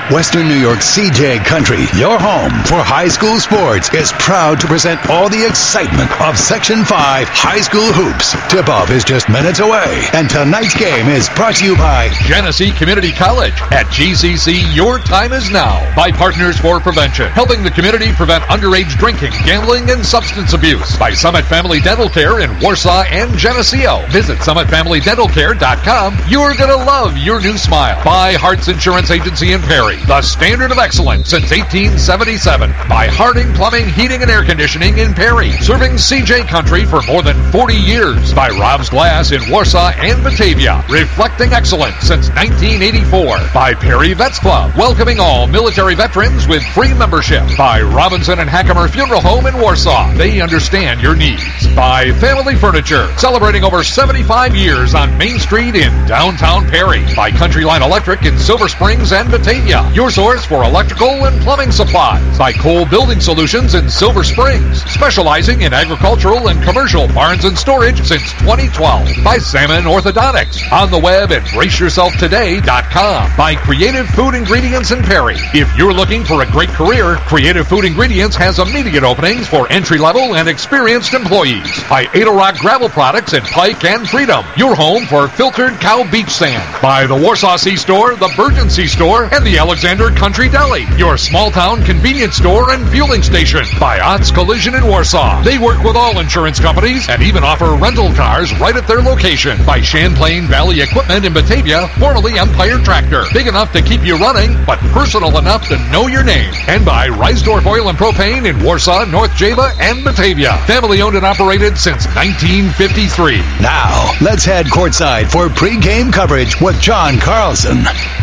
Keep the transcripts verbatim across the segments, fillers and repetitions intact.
Western New York C J Country, your home for high school sports, is proud to present all the excitement of Section five High School Hoops. Tip-off is just minutes away, and tonight's game is brought to you by Genesee Community College. At G C C, your time is now. By Partners for Prevention, helping the community prevent underage drinking, gambling, and substance abuse. By Summit Family Dental Care in Warsaw and Geneseo. Visit summit family dental care dot com. You're going to love your new smile. By Hart's Insurance Agency in Perry, the standard of excellence since eighteen seventy-seven. By Harding Plumbing, Heating, and Air Conditioning in Perry, serving C J Country for more than forty years. By Rob's Glass in Warsaw and Batavia, reflecting excellence since nineteen eighty-four. By Perry Vets Club, welcoming all military veterans with free membership. By Robinson and Hackemer Funeral Home in Warsaw, they understand your needs. By Family Furniture, celebrating over seventy-five years on Main Street in downtown Perry. By Country Line Electric in Silver Springs and Batavia, your source for electrical and plumbing supplies. By Cole Building Solutions in Silver Springs, specializing in agricultural and commercial barns and storage since twenty twelve. By Salmon Orthodontics, on the web at brace yourself today dot com. By Creative Food Ingredients in Perry. If you're looking for a great career, Creative Food Ingredients has immediate openings for entry-level and experienced employees. By Ada Rock Gravel Products in Pike and Freedom, your home for filtered cow beach sand. By the Warsaw C-Store, the Bergen C-Store, and the Alexander Country Deli, your small-town convenience store and fueling station. By Ott's Collision in Warsaw. They work with all insurance companies and even offer rental cars right at their location. By Champlain Valley Equipment in Batavia, formerly Empire Tractor. Big enough to keep you running, but personal enough to know your name. And by Reisdorf Oil and Propane in Warsaw, North Java, and Batavia. Family owned and operated since nineteen fifty-three. Now, let's head courtside for pre-game coverage with John Carlson.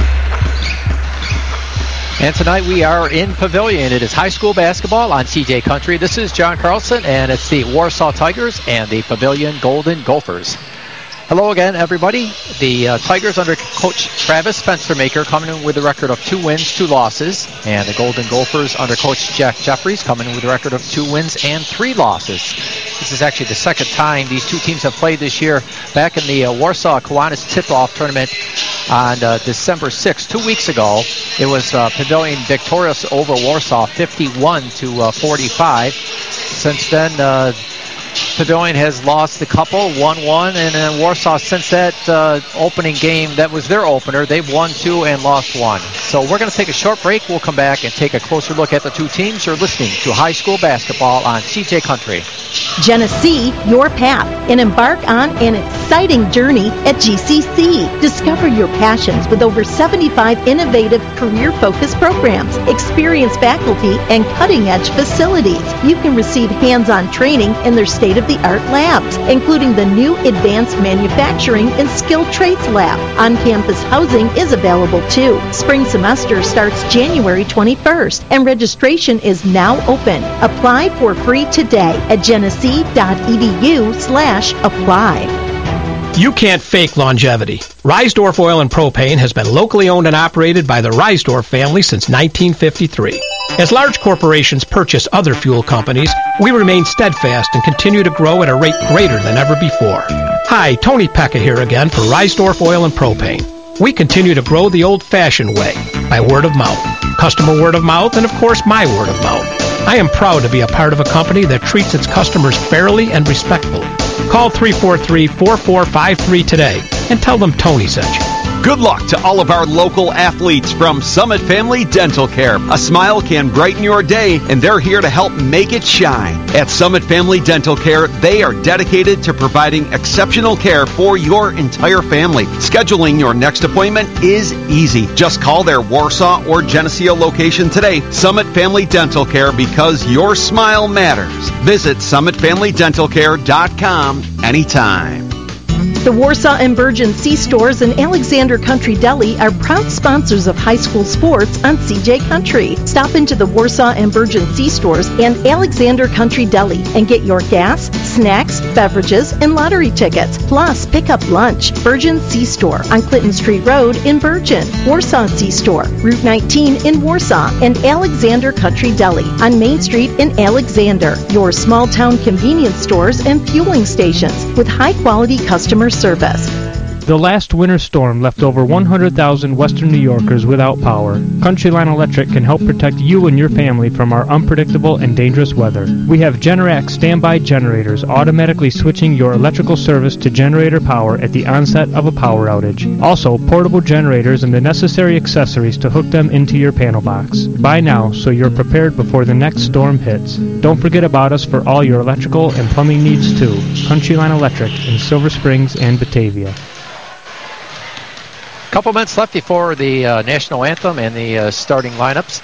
And tonight we are in Pavilion. It is high school basketball on C J Country. This is John Carlson, and it's the Warsaw Tigers and the Pavilion Golden Gophers. Hello again, everybody. The uh, Tigers under Coach Travis Fenstermaker coming in with a record of two wins, two losses. And the Golden Gophers under Coach Jack Jeffries coming in with a record of two wins and three losses. This is actually the second time these two teams have played this year. Back in the uh, Warsaw Kiwanis Tip-Off Tournament on uh, December sixth, two weeks ago, it was uh, Pavilion victorious over Warsaw, fifty-one to forty-five. Since then, uh, Pavilion has lost a couple, won one, and then Warsaw, since that uh, opening game, that was their opener, they've won two and lost one. So we're going to take a short break. We'll come back and take a closer look at the two teams. You're listening to high school basketball on C J Country. Genesee, your path, and embark on an exciting journey at G C C. Discover your passions with over seventy-five innovative career-focused programs, experienced faculty, and cutting-edge facilities. You can receive hands-on training in their state-of-the-art labs, including the new Advanced Manufacturing and Skilled Trades Lab. On-campus housing is available too. Spring semester starts January twenty-first, and registration is now open. Apply for free today at genesee dot e d u slash apply. You can't fake longevity. Reisdorf Oil and Propane has been locally owned and operated by the Reisdorf family since nineteen fifty-three. As large corporations purchase other fuel companies, we remain steadfast and continue to grow at a rate greater than ever before. Hi, Tony Pecca here again for Reisdorf Oil and Propane. We continue to grow the old-fashioned way, by word of mouth, customer word of mouth, and of course my word of mouth. I am proud to be a part of a company that treats its customers fairly and respectfully. Call three four three, four four five three today and tell them Tony sent you. Good luck to all of our local athletes from Summit Family Dental Care. A smile can brighten your day, and they're here to help make it shine. At Summit Family Dental Care, they are dedicated to providing exceptional care for your entire family. Scheduling your next appointment is easy. Just call their Warsaw or Geneseo location today. Summit Family Dental Care, because your smile matters. Visit summit family dental care dot com anytime. The Warsaw and Bergen C-Stores and Alexander Country Deli are proud sponsors of high school sports on C J Country. Stop into the Warsaw and Bergen C-Stores and Alexander Country Deli and get your gas, snacks, beverages, and lottery tickets. Plus, pick up lunch. Bergen C-Store on Clinton Street Road in Bergen. Warsaw C-Store, Route nineteen in Warsaw, and Alexander Country Deli on Main Street in Alexander. Your small-town convenience stores and fueling stations with high-quality customer service. The last winter storm left over one hundred thousand Western New Yorkers without power. Countryline Electric can help protect you and your family from our unpredictable and dangerous weather. We have Generac standby generators automatically switching your electrical service to generator power at the onset of a power outage. Also, portable generators and the necessary accessories to hook them into your panel box. Buy now so you're prepared before the next storm hits. Don't forget about us for all your electrical and plumbing needs too. Countryline Electric in Silver Springs and Batavia. Couple minutes left before the uh, national anthem and the uh, starting lineups.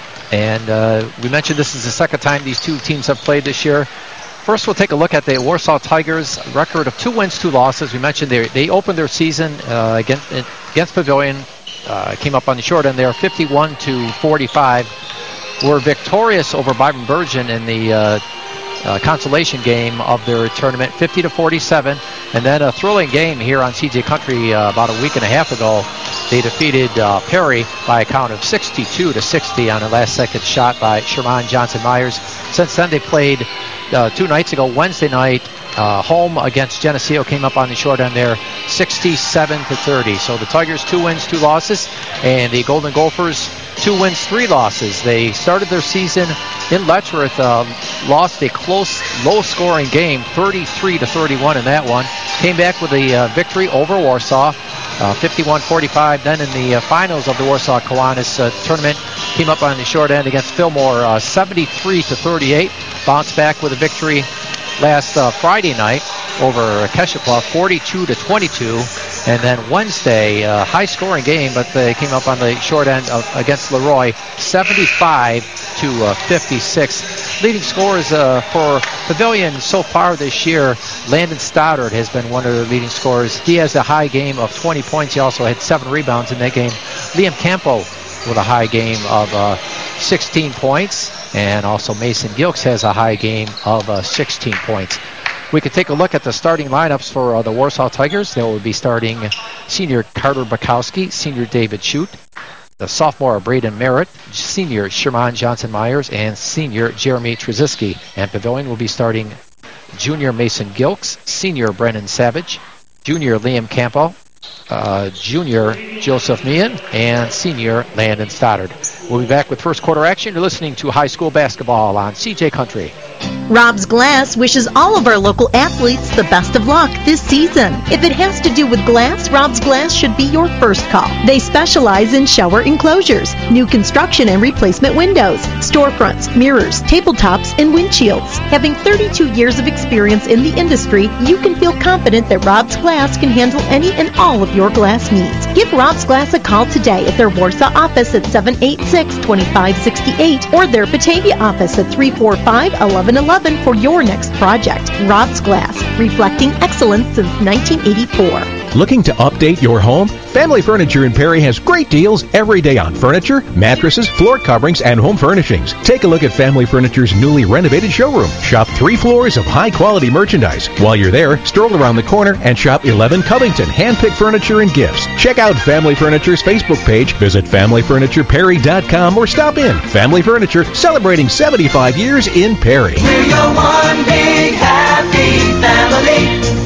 And uh, we mentioned this is the second time these two teams have played this year. First, we'll take a look at the Warsaw Tigers' record of two wins, two losses. We mentioned they they opened their season uh, against, against Pavilion, uh, came up on the short end there, fifty-one to forty-five. Were victorious over Byron Bergen in the uh, uh, consolation game of their tournament, fifty to forty-seven. And then a thrilling game here on C J Country uh, about a week and a half ago. They defeated uh, Perry by a count of sixty-two to sixty on a last-second shot by Sherman Johnson-Myers. Since then, they played uh, two nights ago, Wednesday night, uh, home against Geneseo, came up on the short end there, sixty-seven to thirty. So the Tigers, two wins, two losses, and the Golden Gophers, two wins, three losses. They started their season in Letchworth, uh, lost a close, low-scoring game, thirty-three to thirty-one in that one. Came back with a uh, victory over Warsaw, uh, fifty-one forty-five. Then in the uh, finals of the Warsaw Kiwanis uh, tournament, came up on the short end against Fillmore, uh, seventy-three to thirty-eight. Bounced back with a victory last uh, Friday night over Keshapla, forty-two to twenty-two. And then Wednesday, uh, high-scoring game, but they came up on the short end of, against Leroy, seventy-five to fifty-six. Leading scorers uh, for Pavilion so far this year, Landon Stoddard has been one of their leading scorers. He has a high game of twenty points. He also had seven rebounds in that game. Liam Campo with a high game of uh, sixteen points. And also Mason Gilks has a high game of uh, sixteen points. We could take a look at the starting lineups for uh, the Warsaw Tigers. They will be starting senior Carter Bukowski, senior David Shute, the sophomore Braden Merritt, senior Sherman Johnson-Myers, and senior Jeremy Trzaski. And Pavilion will be starting junior Mason Gilks, senior Brennan Savage, junior Liam Campo, uh, junior Joseph Meehan, and senior Landon Stoddard. We'll be back with first quarter action. You're listening to high school basketball on C J Country. Rob's Glass wishes all of our local athletes the best of luck this season. If it has to do with glass, Rob's Glass should be your first call. They specialize in shower enclosures, new construction and replacement windows, storefronts, mirrors, tabletops, and windshields. Having thirty-two years of experience in the industry, you can feel confident that Rob's Glass can handle any and all of your glass needs. Give Rob's Glass a call today at their Warsaw office at seven eight six, two five six eight or their Batavia office at three four five, eleven eleven for your next project. Rob's Glass, reflecting excellence since nineteen eighty-four. Looking to update your home? Family Furniture in Perry has great deals every day on furniture, mattresses, floor coverings, and home furnishings. Take a look at Family Furniture's newly renovated showroom. Shop three floors of high-quality merchandise. While you're there, stroll around the corner and shop eleven Covington hand-picked furniture and gifts. Check out Family Furniture's Facebook page, visit family furniture perry dot com, or stop in. Family Furniture, celebrating seventy-five years in Perry. We're your one big happy family.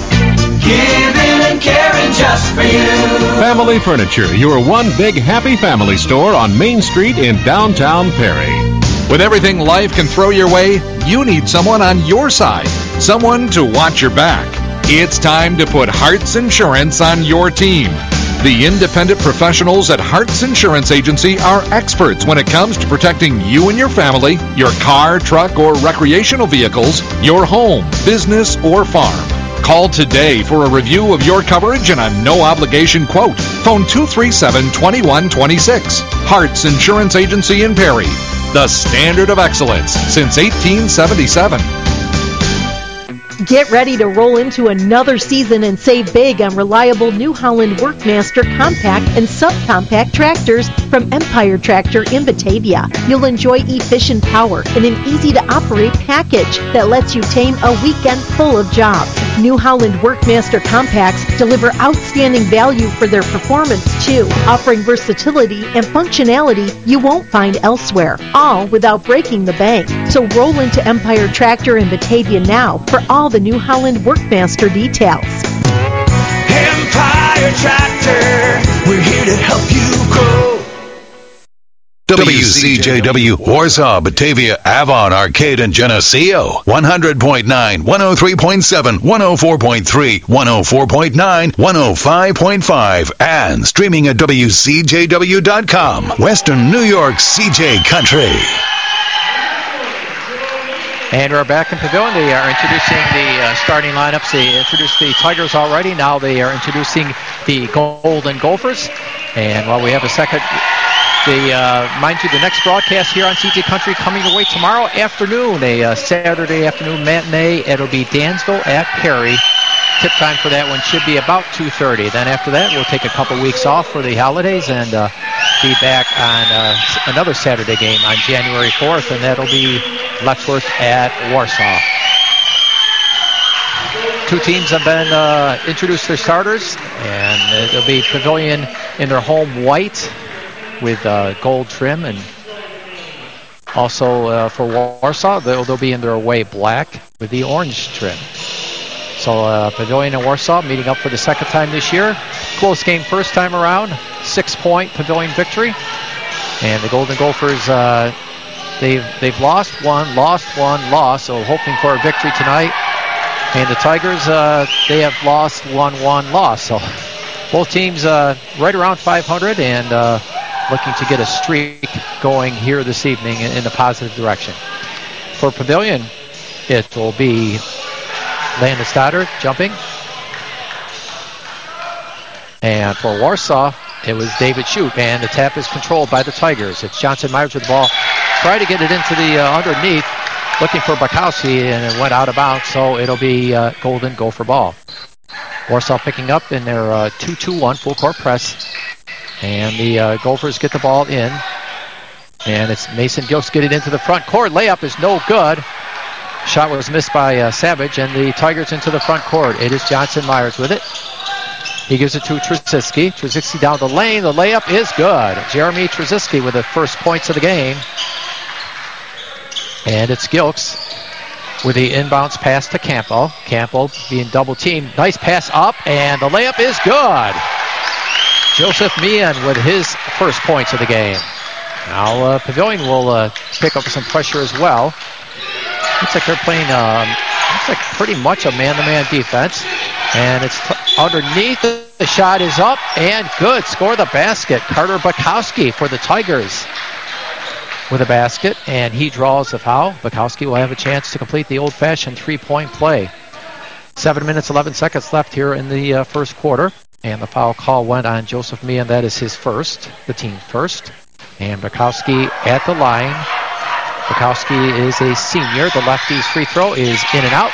Giving and caring just for you. Family Furniture, your one big happy family store on Main Street in downtown Perry. With everything life can throw your way, you need someone on your side, someone to watch your back. It's time to put Hearts Insurance on your team. The independent professionals at Hearts Insurance Agency are experts when it comes to protecting you and your family, your car, truck, or recreational vehicles, your home, business, or farm. Call today for a review of your coverage and a no-obligation quote. Phone two three seven, two one two six. Hearts Insurance Agency in Perry. The standard of excellence since eighteen seventy-seven. Get ready to roll into another season and save big on reliable New Holland Workmaster compact and subcompact tractors from Empire Tractor in Batavia. You'll enjoy efficient power and an easy-to-operate package that lets you tame a weekend full of jobs. New Holland Workmaster compacts deliver outstanding value for their performance, too, offering versatility and functionality you won't find elsewhere, all without breaking the bank. So roll into Empire Tractor in Batavia now for all the New Holland Workmaster details. Empire Deere tractor, we're here to help you grow. W C J W, Warsaw, Batavia, Avon, Arcade, and Geneseo. one hundred point nine, one oh three point seven, one oh four point three, one oh four point nine, one oh five point five, and streaming at W C J W dot com. Western New York C J Country. And we're back in Pavilion. They are introducing the uh, starting lineups. They introduced the Tigers already. Now they are introducing the Golden Gophers. And while we have a second, they, uh, mind you, the next broadcast here on C J Country coming away tomorrow afternoon, a uh, Saturday afternoon matinee. It'll be Dansville at Perry. Tip time for that one should be about two thirty. Then after that, we'll take a couple weeks off for the holidays and uh, be back on uh, another Saturday game on January fourth, and that'll be Letchworth at Warsaw. Two teams have been uh, introduced their starters, and it'll be Pavilion in their home white with uh, gold trim, and also uh, for Warsaw, they'll, they'll be in their away black with the orange trim. So uh, Pavilion and Warsaw meeting up for the second time this year. Close game first time around, six-point Pavilion victory. And the Golden Gophers, uh, they've, they've lost one, lost one, lost, so hoping for a victory tonight. And the Tigers, uh, they have lost one, one, lost. So both teams uh, right around five hundred and uh, looking to get a streak going here this evening in, in a positive direction. For Pavilion, it will be Landon Stoddard jumping. And for Warsaw, it was David Shute. And the tap is controlled by the Tigers. It's Johnson Myers with the ball. Tried to get it into the uh, underneath, looking for Bukowski, and it went out of bounds. So it'll be uh, Golden Gopher ball. Warsaw picking up in their uh, two two one full court press. And the uh, Gophers get the ball in. And it's Mason Gilks getting into the front court. Layup is no good. Shot was missed by uh, Savage, and the Tigers into the front court. It is Johnson Myers with it. He gives it to Trzynski. Trzynski down the lane. The layup is good. Jeremy Trzynski with the first points of the game. And it's Gilks with the inbounds pass to Campbell. Campbell being double teamed. Nice pass up, and the layup is good. Joseph Meehan with his first points of the game. Now uh, Pavilion will uh, pick up some pressure as well. Looks like they're playing um, looks like pretty much a man-to-man defense. And it's t- underneath. The shot is up and good. Score the basket. Carter Bukowski for the Tigers with a basket. And he draws the foul. Bukowski will have a chance to complete the old-fashioned three-point play. Seven minutes, eleven seconds left here in the uh, first quarter. And the foul call went on Joseph Meehan. That is his first, the team first. And Bukowski at the line. Bukowski is a senior. The lefty's free throw is in and out.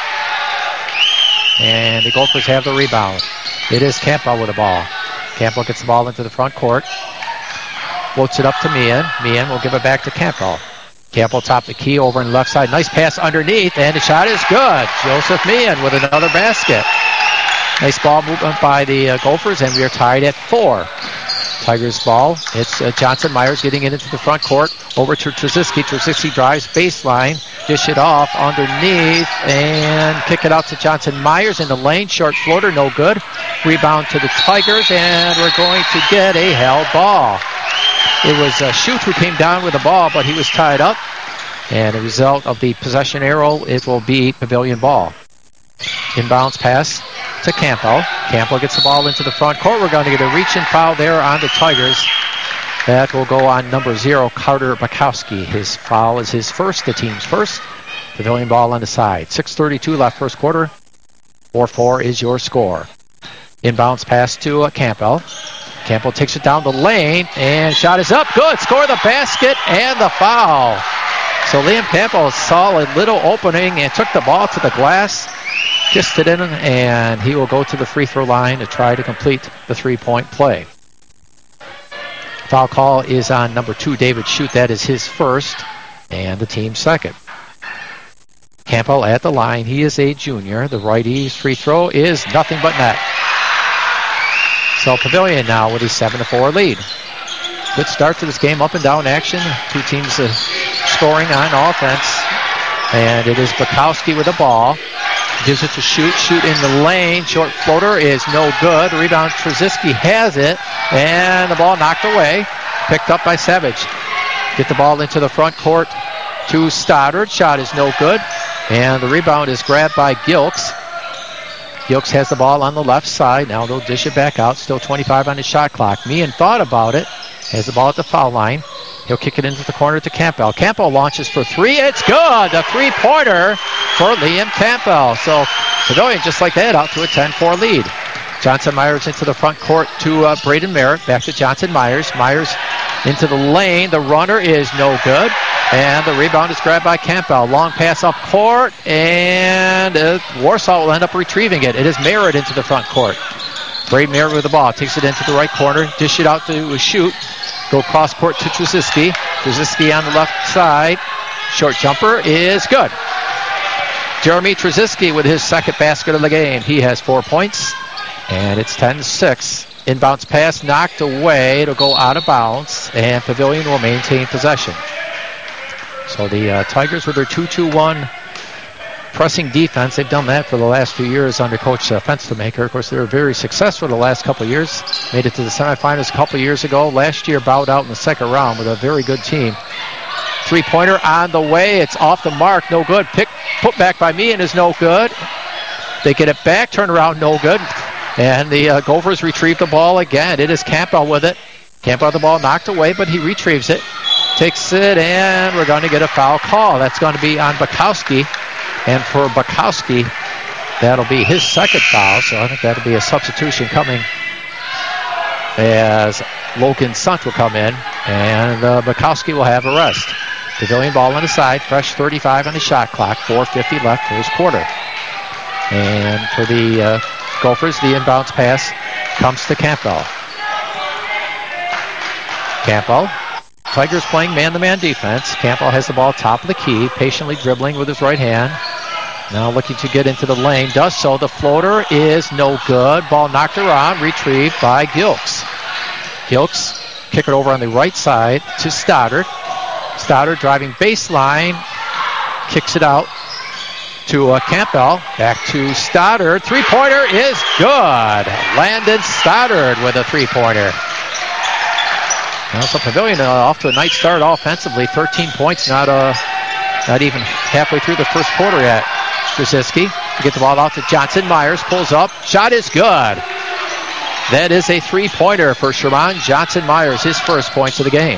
And the Gophers have the rebound. It is Campbell with the ball. Campbell gets the ball into the front court. Floats it up to Meehan. Meehan will give it back to Campbell. Campbell top the key over on the left side. Nice pass underneath, and the shot is good. Joseph Meehan with another basket. Nice ball movement by the uh, Gophers, and we are tied at four. Tigers ball. It's uh, Johnson Myers getting it into the front court. Over to Trzynski. Trzynski drives baseline. Dish it off underneath and kick it out to Johnson Myers in the lane. Short floater, no good. Rebound to the Tigers, and we're going to get a held ball. It was uh, Shute who came down with the ball, but he was tied up. And the result of the possession arrow, it will be Pavilion ball. Inbounds pass to Campbell. Campbell gets the ball into the front court. We're going to get a reach and foul there on the Tigers. That will go on number zero, Carter Bukowski. His foul is his first, the team's first. Pavilion ball on the side. six thirty-two left first quarter. four four is your score. Inbounds pass to uh, Campbell. Campbell takes it down the lane, and shot is up. Good. Score the basket and the foul. So Liam Campbell saw a little opening and took the ball to the glass. Kissed it in, and he will go to the free throw line to try to complete the three-point play. Foul call is on number two, David Shute. That is his first, and the team's second. Campbell at the line. He is a junior. The righty's free throw is nothing but net. So Pavilion now with a seven to four lead. Good start to this game, up and down action. Two teams uh, scoring on offense. And it is Bukowski with the ball. Gives it to Shoot. Shoot in the lane. Short floater is no good. Rebound, Trzyski has it. And the ball knocked away. Picked up by Savage. Get the ball into the front court to Stoddard. Shot is no good. And the rebound is grabbed by Gilks. Gilks has the ball on the left side. Now they'll dish it back out. Still twenty-five on the shot clock. Meehan thought about it. Has the ball at the foul line. He'll kick it into the corner to Campbell. Campbell launches for three. It's good. The three-pointer for Liam Campbell. So Pavilion just like that out to a ten four lead. Johnson Myers into the front court to uh, Braden Merritt. Back to Johnson Myers. Myers into the lane. The runner is no good. And the rebound is grabbed by Campbell. Long pass up court. And uh, Warsaw will end up retrieving it. It is Merritt into the front court. Braden Merritt with the ball. Takes it into the right corner. Dish it out to Shoot. Go cross court to Trzyski. Trzyski on the left side. Short jumper is good. Jeremy Trzyski with his second basket of the game. He has four points. And it's ten six. Inbounds pass knocked away. It'll go out of bounds. And Pavilion will maintain possession. So the uh, Tigers with their two two one pressing defense. They've done that for the last few years under Coach uh, Fenstermaker. Of course, they were very successful the last couple of years. Made it to the semifinals a couple of years ago. Last year bowed out in the second round with a very good team. Three-pointer on the way. It's off the mark. No good. Pick, put back by Meehan is no good. They get it back. Turn around. No good. And the uh, Gophers retrieve the ball again. It is Campbell with it. Campbell the ball knocked away, but he retrieves it. Takes it, and we're going to get a foul call. That's going to be on Bukowski. And for Bukowski, that'll be his second foul, so I think that'll be a substitution coming as Logan Sunt will come in, and uh, Bukowski will have a rest. Pavilion ball on the side, fresh thirty-five on the shot clock, four fifty left first quarter. And for the uh, Gophers, the inbounds pass comes to Campbell. Campbell. Tigers playing man-to-man defense. Campbell has the ball top of the key, patiently dribbling with his right hand. Now looking to get into the lane. Does so. The floater is no good. Ball knocked around, retrieved by Gilks. Gilks kick it over on the right side to Stoddard. Stoddard driving baseline. Kicks it out to uh, Campbell. Back to Stoddard. Three-pointer is good. Landon Stoddard with a three-pointer. Now, so Pavilion uh, off to a nice start offensively. thirteen points, not uh, not even halfway through the first quarter yet. Trzyski to get the ball out to Johnson. Myers pulls up. Shot is good. That is a three-pointer for Sherman Johnson Myers, his first points of the game.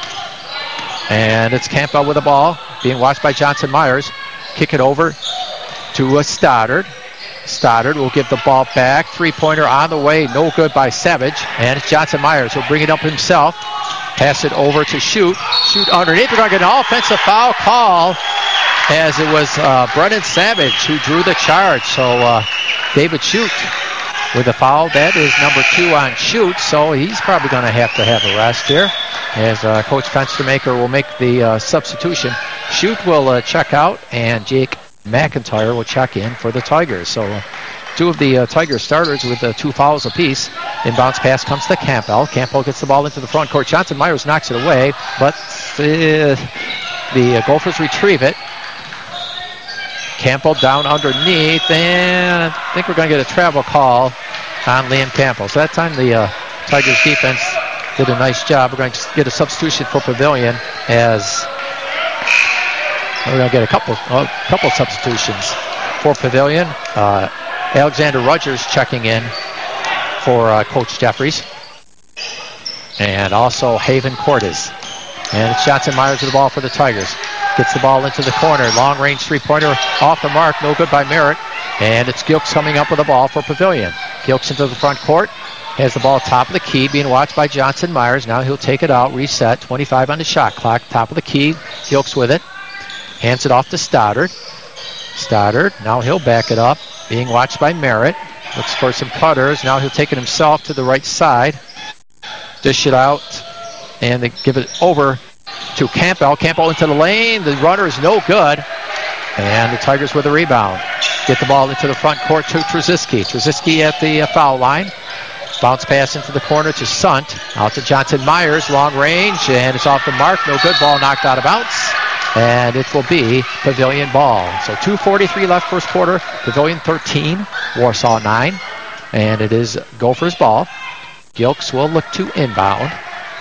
And it's Campbell with the ball, being watched by Johnson Myers. Kick it over to uh, Stoddard. Stoddard will give the ball back. Three-pointer on the way. No good by Savage. And it's Johnson Myers who'll bring it up himself. Pass it over to Shoot. Shoot underneath. We're going to get an offensive foul call as it was uh, Brennan Savage who drew the charge. So uh, David Shoot with the foul. That is number two on Shoot. So he's probably going to have to have a rest here as uh, Coach Fenstermaker will make the uh, substitution. Shoot will uh, check out, and Jake McIntyre will check in for the Tigers. So uh, two of the uh, Tiger starters with uh, two fouls apiece. Inbounds pass comes to Campbell. Campbell gets the ball into the front court. Johnson Myers knocks it away, but uh, the uh, Gophers retrieve it. Campbell down underneath, and I think we're going to get a travel call on Liam Campbell. So that time the uh, Tigers defense did a nice job. We're going to get a substitution for Pavilion as we're going to get a couple a couple substitutions for Pavilion. Uh, Alexander Rogers checking in for uh, Coach Jeffries. And also Haven Cordes. And it's Johnson Myers with the ball for the Tigers. Gets the ball into the corner. Long-range three-pointer off the mark. No good by Merritt. And it's Gilks coming up with the ball for Pavilion. Gilks into the front court. Has the ball top of the key, being watched by Johnson Myers. Now he'll take it out, reset. twenty-five on the shot clock. Top of the key. Gilks with it. Hands it off to Stoddard. Stoddard. Now he'll back it up. Being watched by Merritt. Looks for some cutters. Now he'll take it himself to the right side. Dish it out. And they give it over to Campbell. Campbell into the lane. The runner is no good. And the Tigers with a rebound. Get the ball into the front court to Trzyski. Trzyski at the uh, foul line. Bounce pass into the corner to Sunt. Out to Johnson Myers. Long range. And it's off the mark. No good. Ball knocked out of bounds. and it will be Pavilion ball. So two forty-three left first quarter. Pavilion thirteen, Warsaw nine, and it is Gophers ball. Gilks will look to inbound.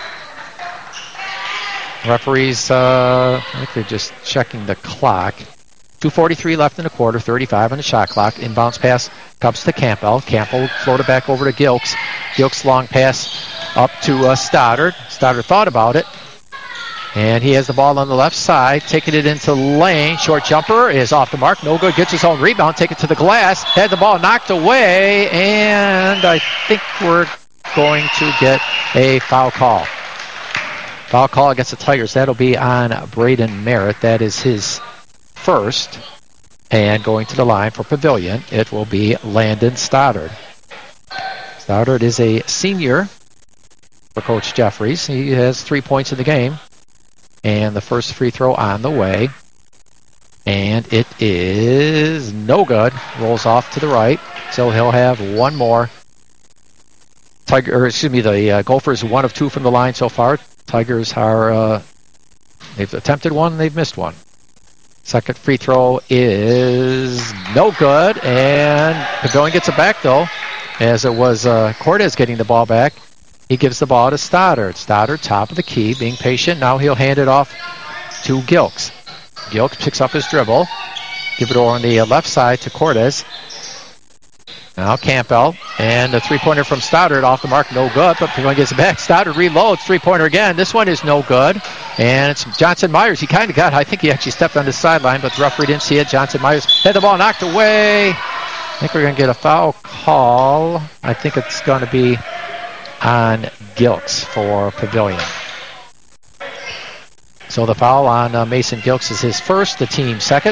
Referees, uh, I think they're just checking the clock. two forty-three left in the quarter, thirty-five on the shot clock. Inbounds pass comes to Campbell. Campbell floated back over to Gilks. Gilks long pass up to uh, Stoddard. Stoddard thought about it. And he has the ball on the left side, taking it into lane. Short jumper is off the mark. No good. Gets his own rebound. Take it to the glass. Had the ball knocked away. And I think we're going to get a foul call. Foul call against the Tigers. That'll be on Braden Merritt. That is his first. And going to the line for Pavilion, it will be Landon Stoddard. Stoddard is a senior for Coach Jeffries. He has three points in the game. And the first free throw on the way. And it is no good. Rolls off to the right. So he'll have one more. Tiger, or excuse me, the uh, Gophers one of two from the line so far. Tigers are, uh, they've attempted one, they've missed one. Second free throw is no good, and Pavilion gets it back, though, as it was uh, Cortez getting the ball back. He gives the ball to Stoddard. Stoddard, top of the key, being patient. Now he'll hand it off to Gilks. Gilks picks up his dribble. Give it over on the left side to Cortez. Now Campbell, and the three-pointer from Stoddard off the mark, no good, but Pavilion gets it back. Stoddard reloads, three-pointer again. This one is no good, and it's Johnson Myers. He kind of got, I think he actually stepped on the sideline, but the referee didn't see it. Johnson Myers had the ball knocked away. I think we're going to get a foul call. I think it's going to be on Gilks for Pavilion. So the foul on uh, Mason Gilks is his first, the team second.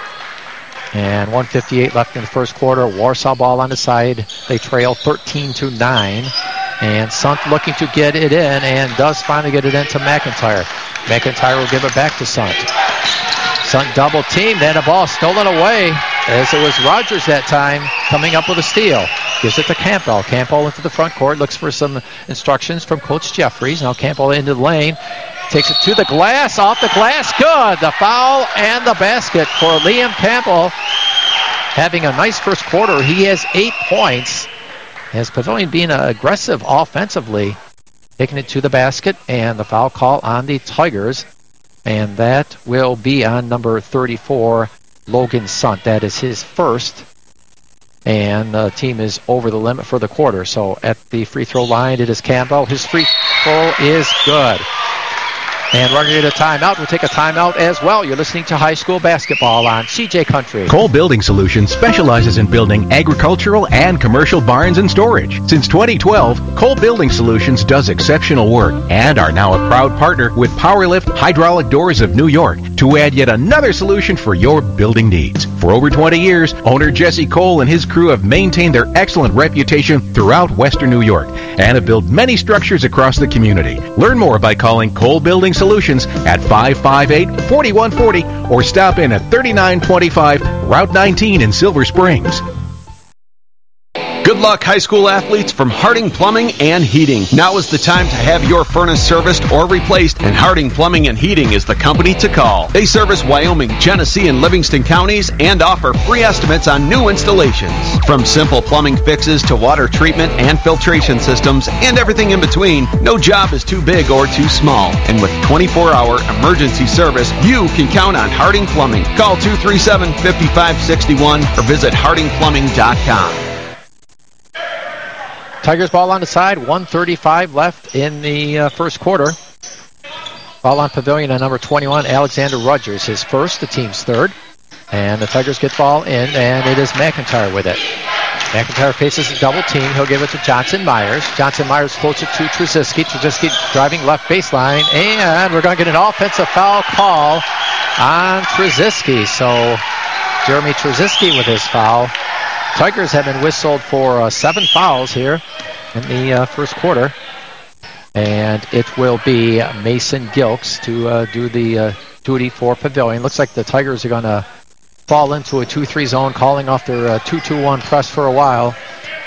And one fifty-eight left in the first quarter. Warsaw ball on the side. They trail thirteen to nine. And Sunt looking to get it in and does finally get it into McIntyre. McIntyre will give it back to Sunt. Sunt double team. Then a ball stolen away as it was Rogers that time coming up with a steal. Gives it to Campbell. Campbell into the front court. Looks for some instructions from Coach Jeffries. Now Campbell into the lane. Takes it to the glass, off the glass, good. The foul and the basket for Liam Campbell. Having a nice first quarter. He has eight points. As Pavilion being aggressive offensively. Taking it to the basket, and the foul call on the Tigers. And that will be on number thirty-four, Logan Sunt. That is his first. And the team is over the limit for the quarter. So at the free throw line, it is Campbell. His free throw is good. And we're going to get a timeout. We'll take a timeout as well. You're listening to high school basketball on C J Country. Cole Building Solutions specializes in building agricultural and commercial barns and storage. Since twenty twelve, Cole Building Solutions does exceptional work and are now a proud partner with Powerlift Hydraulic Doors of New York to add yet another solution for your building needs. For over twenty years, owner Jesse Cole and his crew have maintained their excellent reputation throughout Western New York and have built many structures across the community. Learn more by calling Cole Building Solutions at five five eight, four one four zero or stop in at thirty-nine twenty-five Route nineteen in Silver Springs. Good luck, high school athletes from Harding Plumbing and Heating. Now is the time to have your furnace serviced or replaced, and Harding Plumbing and Heating is the company to call. They service Wyoming, Genesee, and Livingston counties and offer free estimates on new installations. From simple plumbing fixes to water treatment and filtration systems and everything in between, no job is too big or too small. And with twenty-four hour emergency service, you can count on Harding Plumbing. Call two three seven, five five six one or visit harding plumbing dot com. Tigers ball on the side, one thirty-five left in the uh, first quarter. Ball on Pavilion on number twenty-one, Alexander Rogers, his first, the team's third. And the Tigers get ball in, and it is McIntyre with it. McIntyre faces a double team. He'll give it to Johnson Myers. Johnson Myers floats it to Trzyski. Trzyski driving left baseline, and we're going to get an offensive foul call on Trzyski. So Jeremy Trzyski with his foul. Tigers have been whistled for uh, seven fouls here in the uh, first quarter. And it will be Mason Gilks to uh, do the uh, duty for Pavilion. Looks like the Tigers are going to fall into a two three zone, calling off their uh, two two one press for a while.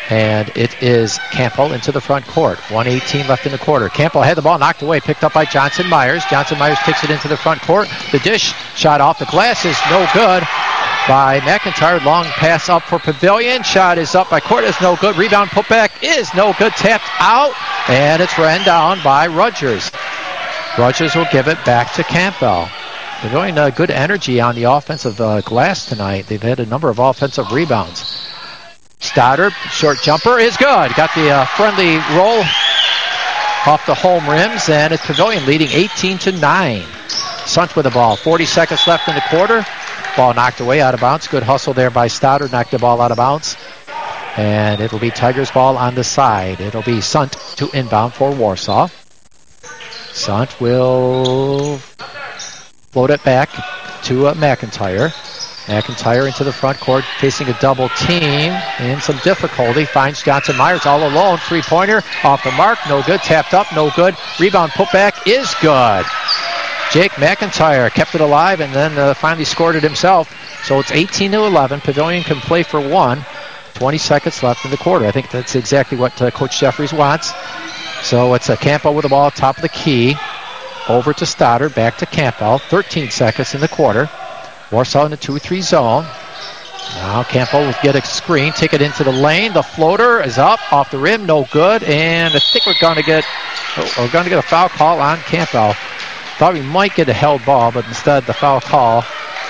And it is Campbell into the front court. one eighteen left in the quarter. Campbell had the ball knocked away, picked up by Johnson Myers. Johnson Myers kicks it into the front court. The dish shot off the glass is no good by McIntyre. Long pass up for Pavilion. Shot is up by Cortez, no good. Rebound putback is no good. Tapped out, and it's ran down by Rogers. Rogers will give it back to Campbell. They're going uh, good energy on the offensive uh, glass tonight. They've had a number of offensive rebounds. Stoddard, short jumper is good. Got the uh, friendly roll off the home rims, and it's Pavilion leading eighteen to nine. Sunt with the ball. forty seconds left in the quarter. Ball knocked away out of bounds. Good hustle there by Stoddard. Knocked the ball out of bounds. And it'll be Tigers ball on the side. It'll be Sunt to inbound for Warsaw. Sunt will float it back to uh, McIntyre. McIntyre into the front court, facing a double team in some difficulty. Finds Johnson Myers all alone. Three-pointer off the mark. No good. Tapped up. No good. Rebound putback is good. Jake McIntyre kept it alive and then uh, finally scored it himself. So it's eighteen to eleven. Pavilion can play for one. twenty seconds left in the quarter. I think that's exactly what uh, Coach Jeffries wants. So it's a Campbell with the ball top of the key. Over to Stoddard. Back to Campbell. thirteen seconds in the quarter. Warsaw in the two three zone. Now Campbell will get a screen, take it into the lane. The floater is up off the rim, no good. And I think we're going to get oh, we're going to get a foul call on Campbell. Thought we might get a held ball, but instead the foul call.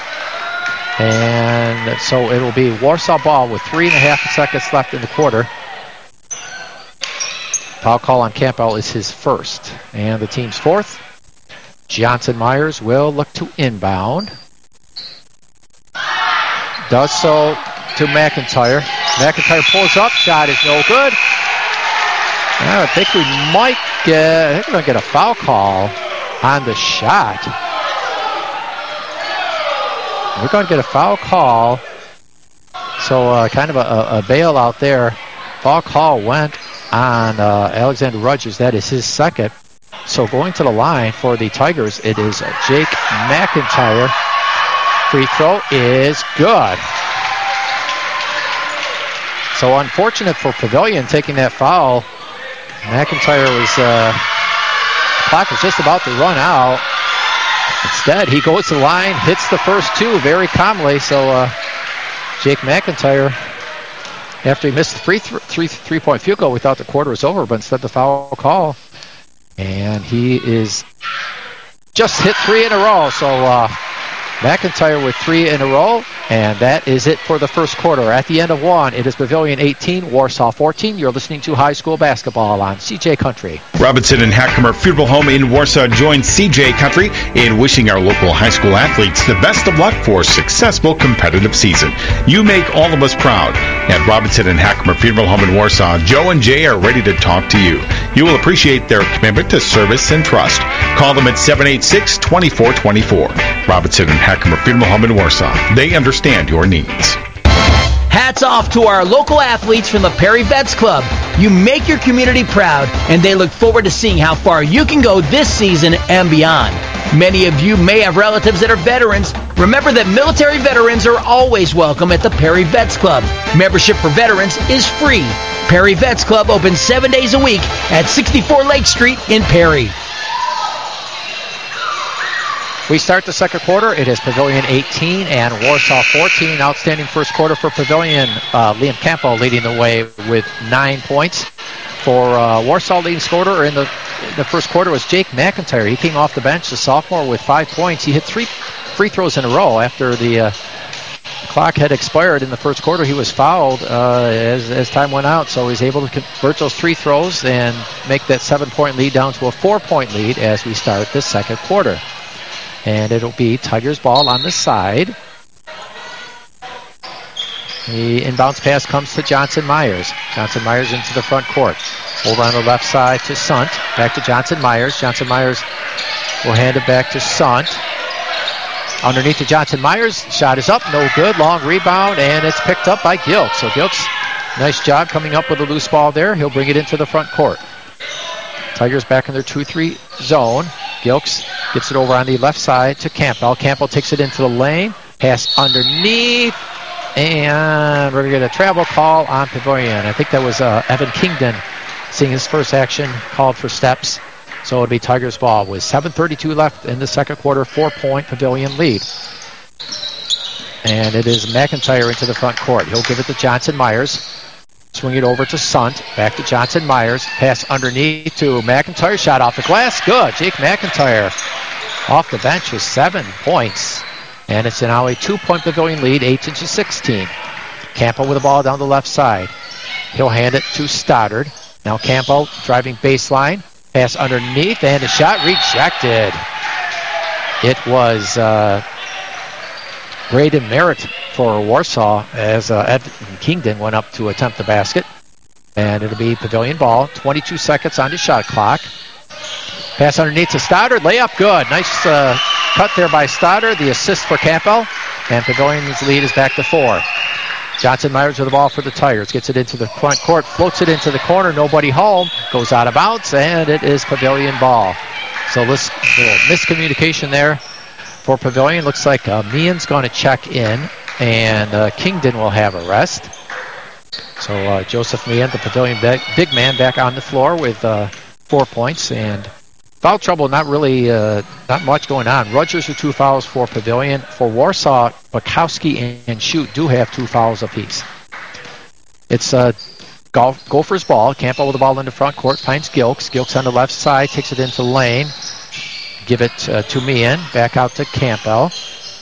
And so it'll be Warsaw ball with three and a half seconds left in the quarter. Foul call on Campbell is his first, and the team's fourth. Johnson Myers will look to inbound. Does so to McIntyre. McIntyre pulls up. Shot is no good. I think we might get, I think we're going to get a foul call on the shot. We're going to get a foul call. So uh, kind of a, a bailout there. Foul call went on uh, Alexander Rogers. That is his second. So going to the line for the Tigers, it is Jake McIntyre. Free throw is good. So unfortunate for Pavilion taking that foul. McIntyre was, uh, clock was just about to run out. Instead, he goes to the line, hits the first two very calmly. So uh, Jake McIntyre, after he missed the free th- three, three-point field goal, we thought the quarter was over, but instead the foul call. And he is just hit three in a row. So uh, McIntyre with three in a row, and that is it for the first quarter. At the end of one, it is Pavilion eighteen, Warsaw fourteen. You're listening to high school basketball on C J Country. Robinson and Hackemer Funeral Home in Warsaw join C J Country in wishing our local high school athletes the best of luck for a successful competitive season. You make all of us proud. At Robinson and Hackemer Funeral Home in Warsaw, Joe and Jay are ready to talk to you. You will appreciate their commitment to service and trust. Call them at seven eight six, two four two four. Robinson and Hackemer Funeral Home in Warsaw. They understand your needs. Hats off to our local athletes from the Perry Vets Club. You make your community proud, and they look forward to seeing how far you can go this season and beyond. Many of you may have relatives that are veterans. Remember that military veterans are always welcome at the Perry Vets Club. Membership for veterans is free. Perry Vets Club opens seven days a week at sixty-four Lake Street in Perry. We start the second quarter. It is Pavilion eighteen and Warsaw fourteen. Outstanding first quarter for Pavilion. Uh, Liam Campbell leading the way with nine points. For uh, Warsaw, leading scorer in the, in the first quarter was Jake McIntyre. He came off the bench, the sophomore, with five points. He hit three free throws in a row after the uh, clock had expired in the first quarter. He was fouled uh, as, as time went out, so he was able to convert those three throws and make that seven-point lead down to a four-point lead as we start the second quarter. And it'll be Tigers ball on the side. The inbounds pass comes to Johnson Myers. Johnson Myers into the front court. Over on the left side to Sunt. Back to Johnson Myers. Johnson Myers will hand it back to Sunt. Underneath to Johnson Myers. Shot is up. No good. Long rebound. And it's picked up by Gilks. So Gilks, nice job coming up with a loose ball there. He'll bring it into the front court. Tigers back in their two three zone. Gilks gets it over on the left side to Campbell. Campbell takes it into the lane. Pass underneath. And we're going to get a travel call on Pavilion. I think that was uh, Evan Kingdon seeing his first action called for steps. So it'll be Tigers ball with seven thirty-two left in the second quarter, four-point Pavilion lead. And it is McIntyre into the front court. He'll give it to Johnson Myers. Swing it over to Sant. Back to Johnson Myers. Pass underneath to McIntyre. Shot off the glass. Good. Jake McIntyre off the bench with seven points. And it's now a two-point Pavilion lead, eighteen to sixteen. Campo with the ball down the left side. He'll hand it to Stoddard. Now Campo driving baseline. Pass underneath, and a shot rejected. It was uh, Braden Merritt for Warsaw as uh, Ed Kingdon went up to attempt the basket. And it'll be Pavilion ball. twenty-two seconds on the shot clock. Pass underneath to Stoddard. Layup good. Nice uh, cut there by Stoddard. The assist for Campo. And Pavilion's lead is back to four. Johnson Myers with the ball for the Tigers. Gets it into the front court. Floats it into the corner. Nobody home. Goes out of bounds. And it is Pavilion ball. So this little miscommunication there for Pavilion. Looks like uh, Meehan's going to check in. And uh, Kingdon will have a rest. So uh, Joseph Meehan, the Pavilion big, big man, back on the floor with uh, four points. And foul trouble, not really, uh, not much going on. Rogers with two fouls for Pavilion. For Warsaw, Bukowski and, and Shoot do have two fouls apiece. It's uh, Golf, Gophers ball. Campo with the ball in the front court. Finds Gilks. Gilks on the left side. Takes it into the lane. Give it uh, to Meehan. Back out to Campo.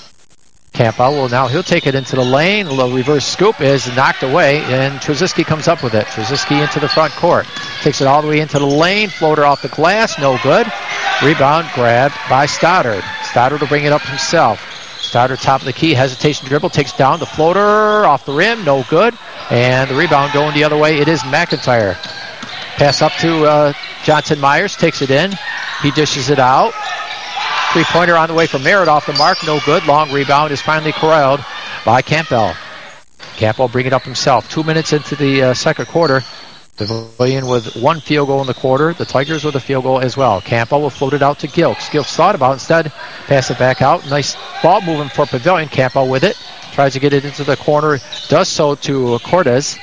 Campo will now, he'll take it into the lane. A little reverse scoop is knocked away, and Trzeski comes up with it. Trzeski into the front court. Takes it all the way into the lane. Floater off the glass. No good. Rebound grabbed by Stoddard. Stoddard will bring it up himself. Stoddard top of the key. Hesitation dribble. Takes down the floater off the rim. No good. And the rebound going the other way. It is McIntyre. Pass up to uh, Johnson Myers. Takes it in. He dishes it out. Three-pointer on the way from Merritt off the mark. No good. Long rebound is finally corralled by Campbell. Campbell bring it up himself. Two minutes into the uh, second quarter. Pavilion with one field goal in the quarter. The Tigers with a field goal as well. Campbell will float it out to Gilks. Gilks thought about it. Instead, pass it back out. Nice ball movement for Pavilion. Campbell with it. Tries to get it into the corner. Does so to Cortez.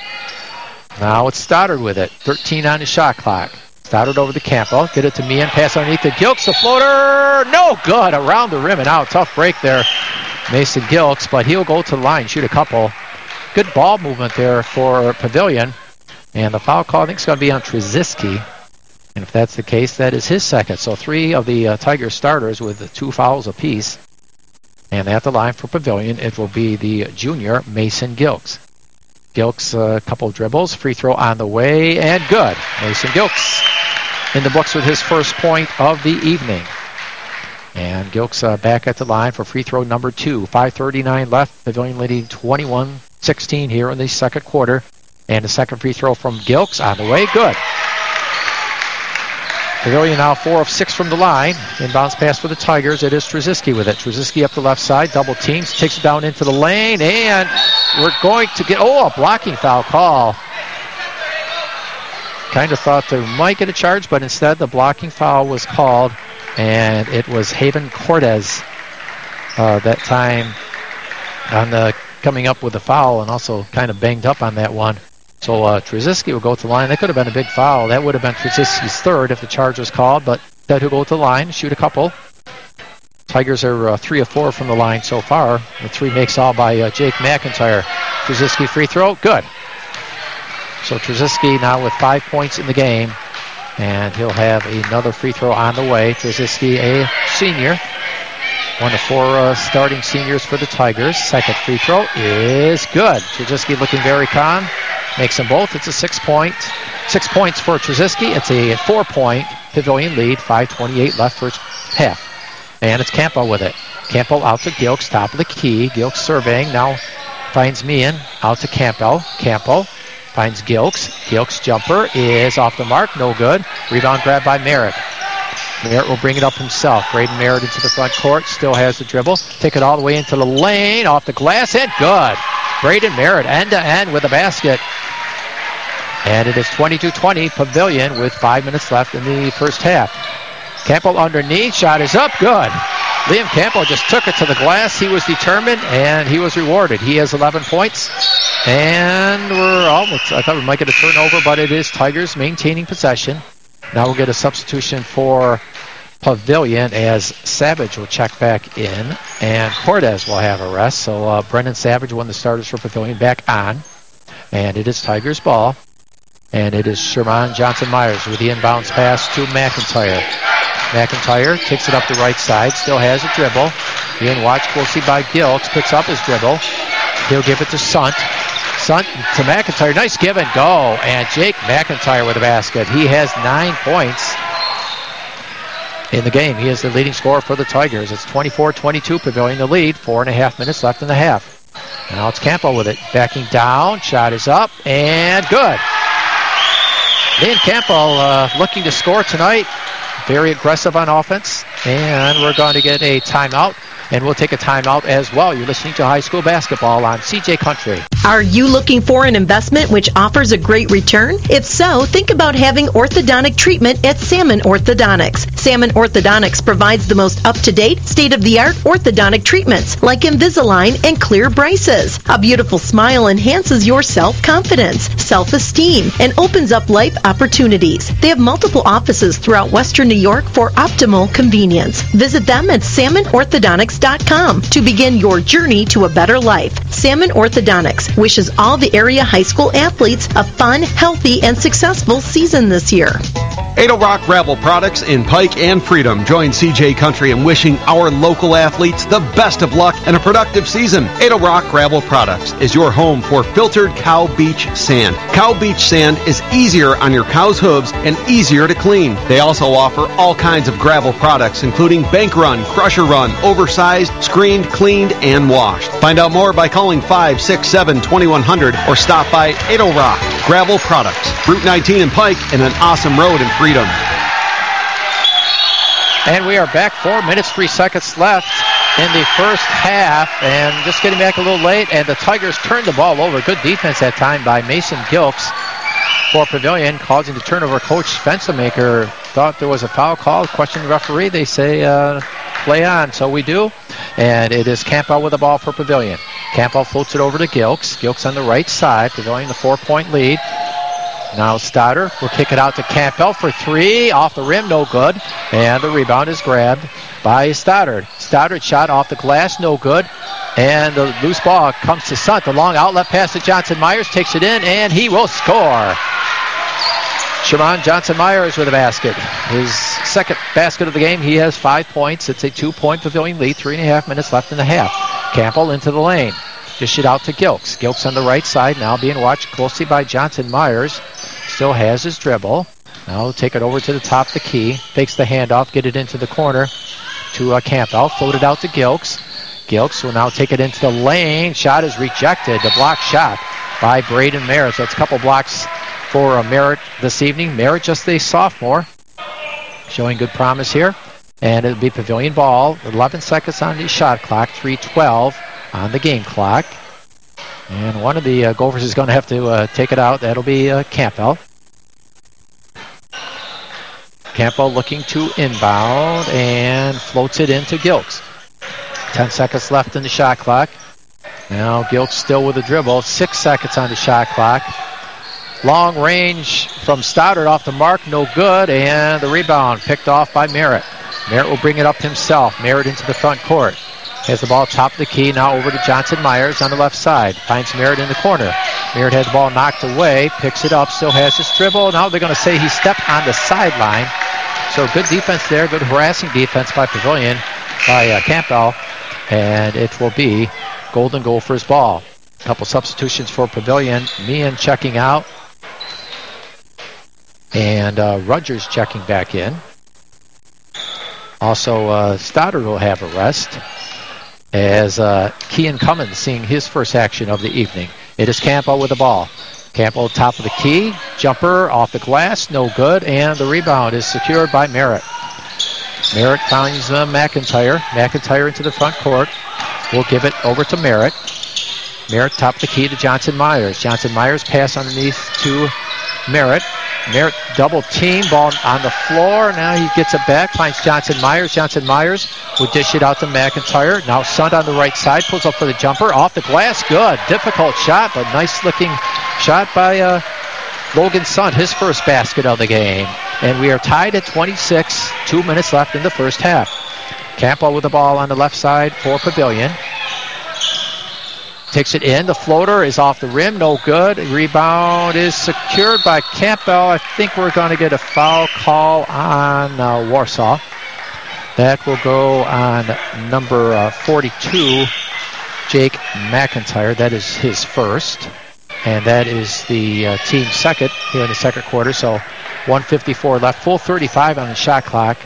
Now it's Stoddard with it. thirteen on the shot clock. Stoddard over to Campbell. Get it to Meehan. Pass underneath to Gilks. The floater. No good. Around the rim and out. Tough break there. Mason Gilks, but he'll go to the line, shoot a couple. Good ball movement there for Pavilion. And the foul call, I think, is going to be on Trzeski. And if that's the case, that is his second. So three of the uh, Tiger starters with the two fouls apiece. And at the line for Pavilion, it will be the junior Mason Gilks. Gilks, a uh, couple of dribbles. Free throw on the way, and good. Mason Gilks in the books with his first point of the evening. And Gilks uh, back at the line for free throw number two. five thirty-nine left. Pavilion leading twenty-one sixteen here in the second quarter. And the second free throw from Gilks on the way. Good. Pavilion now four of six from the line. Inbounds pass for the Tigers. It is Trzeski with it. Trzeski up the left side. Double teams. Takes it down into the lane. And we're going to get, oh, a blocking foul call. Kind of thought they might get a charge, but instead the blocking foul was called. And it was Haven Cortez uh, that time on the coming up with the foul, and also kind of banged up on that one. So uh, Trzeski will go to the line. That could have been a big foul. That would have been Trzeski's third if the charge was called, but that will go to the line, shoot a couple. Tigers are uh, three of four from the line so far. The three makes all by uh, Jake McIntyre. Trzeski free throw, good. So Trzeski now with five points in the game, and he'll have another free throw on the way. Trzeski, a senior, one of four uh, starting seniors for the Tigers. Second free throw is good. Trzeski looking very calm. Makes them both. It's a six-point, six points for Trzeski. It's a four-point Pavilion lead. five twenty-eight left first half. And it's Campo with it. Campo out to Gilks, top of the key. Gilks surveying. Now finds Meehan. Out to Campo. Campo finds Gilks. Gilks jumper is off the mark. No good. Rebound grabbed by Merritt. Merritt will bring it up himself. Braden Merritt into the front court. Still has the dribble. Take it all the way into the lane. Off the glass. And good. Braden Merritt end-to-end with a basket. And it is twenty-two twenty Pavilion with five minutes left in the first half. Campbell underneath. Shot is up. Good. Liam Campbell just took it to the glass. He was determined, and he was rewarded. He has eleven points. And we're almost, I thought we might get a turnover, but it is Tigers maintaining possession. Now we'll get a substitution for Pavilion as Savage will check back in, and Cortez will have a rest. So uh, Brendan Savage, one of the starters for Pavilion, back on. And it is Tigers ball. And it is Sherman Johnson-Myers with the inbounds pass to McIntyre. McIntyre takes it up the right side, still has a dribble. Being watched closely by Gilks, picks up his dribble. He'll give it to Sunt. Sunt to McIntyre. Nice give and go. And Jake McIntyre with a basket. He has nine points in the game. He is the leading scorer for the Tigers. It's twenty-four twenty-two, Pavilion the lead. Four and a half minutes left in the half. Now it's Campbell with it. Backing down. Shot is up. And good. Liam Campbell uh, looking to score tonight. Very aggressive on offense. And we're going to get a timeout. And we'll take a timeout as well. You're listening to high school basketball on C J Country. Are you looking for an investment which offers a great return? If so, think about having orthodontic treatment at Salmon Orthodontics. Salmon Orthodontics provides the most up-to-date, state-of-the-art orthodontic treatments like Invisalign and clear braces. A beautiful smile enhances your self-confidence, self-esteem, and opens up life opportunities. They have multiple offices throughout Western New York for optimal convenience. Visit them at salmon orthodontics dot com to begin your journey to a better life. Salmon Orthodontics wishes all the area high school athletes a fun, healthy, and successful season this year. Ado Rock Gravel Products in Pike and Freedom join C J Country in wishing our local athletes the best of luck and a productive season. Ado Rock Gravel Products is your home for filtered Cow Beach sand. Cow Beach sand is easier on your cow's hooves and easier to clean. They also offer all kinds of gravel products, including bank run, crusher run, oversized, screened, cleaned, and washed. Find out more by calling five six seven, two one zero zero or stop by Ado Rock Gravel Products, Route nineteen in Pike, and an awesome road in Freedom. And we are back. Four minutes, three seconds left in the first half. And just getting back a little late. And the Tigers turned the ball over. Good defense that time by Mason Gilks for Pavilion, causing the turnover. Coach Fenselmaker thought there was a foul call. Questioning the referee. They say uh, play on. So we do. And it is Campbell with the ball for Pavilion. Campbell floats it over to Gilks. Gilks on the right side. Pavilion the four-point lead. Now Stoddard will kick it out to Campbell for three. Off the rim, no good. And the rebound is grabbed by Stoddard. Stoddard shot off the glass, no good. And the loose ball comes to Sunt. The long outlet pass to Johnson-Myers. Takes it in, and he will score. Sherman Johnson-Myers with a basket. His second basket of the game. He has five points. It's a two-point Pavilion lead. Three and a half minutes left in the half. Campbell into the lane. Dish it out to Gilks. Gilks on the right side now being watched closely by Johnson-Myers. Still has his dribble. Now take it over to the top of the key. Fakes the handoff. Get it into the corner to uh, Campbell. Float it out to Gilks. Gilks will now take it into the lane. Shot is rejected. The block shot by Braden Merritt. So it's a couple blocks for uh, Merritt this evening. Merritt just a sophomore. Showing good promise here. And it'll be Pavilion ball. eleven seconds on the shot clock. three twelve on the game clock. And one of the uh, Gophers is going to have to uh, take it out. That'll be uh, Campbell. Campbell looking to inbound and floats it into Gilks. Ten seconds left in the shot clock. Now Gilks still with a dribble. Six seconds on the shot clock. Long range from Stoddard off the mark. No good. And the rebound picked off by Merritt. Merritt will bring it up himself. Merritt into the front court. Has the ball top of the key. Now over to Johnson-Myers on the left side. Finds Merritt in the corner. Merritt has the ball knocked away. Picks it up. Still has his dribble. Now they're going to say he stepped on the sideline. So good defense there. Good harassing defense by Pavilion, by uh, Campbell. And it will be Golden Gophers ball. A couple substitutions for Pavilion. Meehan checking out. And uh, Rogers checking back in. Also, uh, Stoddard will have a rest, as uh, Kean Cummins seeing his first action of the evening. It is Campbell with the ball. Campbell top of the key. Jumper off the glass. No good. And the rebound is secured by Merritt. Merritt finds uh, McIntyre. McIntyre into the front court. We'll give it over to Merritt. Merritt top of the key to Johnson-Myers. Johnson-Myers pass underneath to Merritt. Merritt double team, ball on the floor. Now he gets it back, finds Johnson Myers. Johnson Myers will dish it out to McIntyre. Now Sund on the right side, pulls up for the jumper. Off the glass, good. Difficult shot, but nice looking shot by uh, Logan Sund, his first basket of the game. And we are tied at twenty-six, two minutes left in the first half. Campbell with the ball on the left side for Pavilion. Takes it in. The floater is off the rim. No good. Rebound is secured by Campbell. I think we're going to get a foul call on uh, Warsaw. That will go on number uh, forty-two, Jake McIntyre. That is his first. And that is the uh, team second here in the second quarter. So one fifty-four left. Full thirty-five on the shot clock.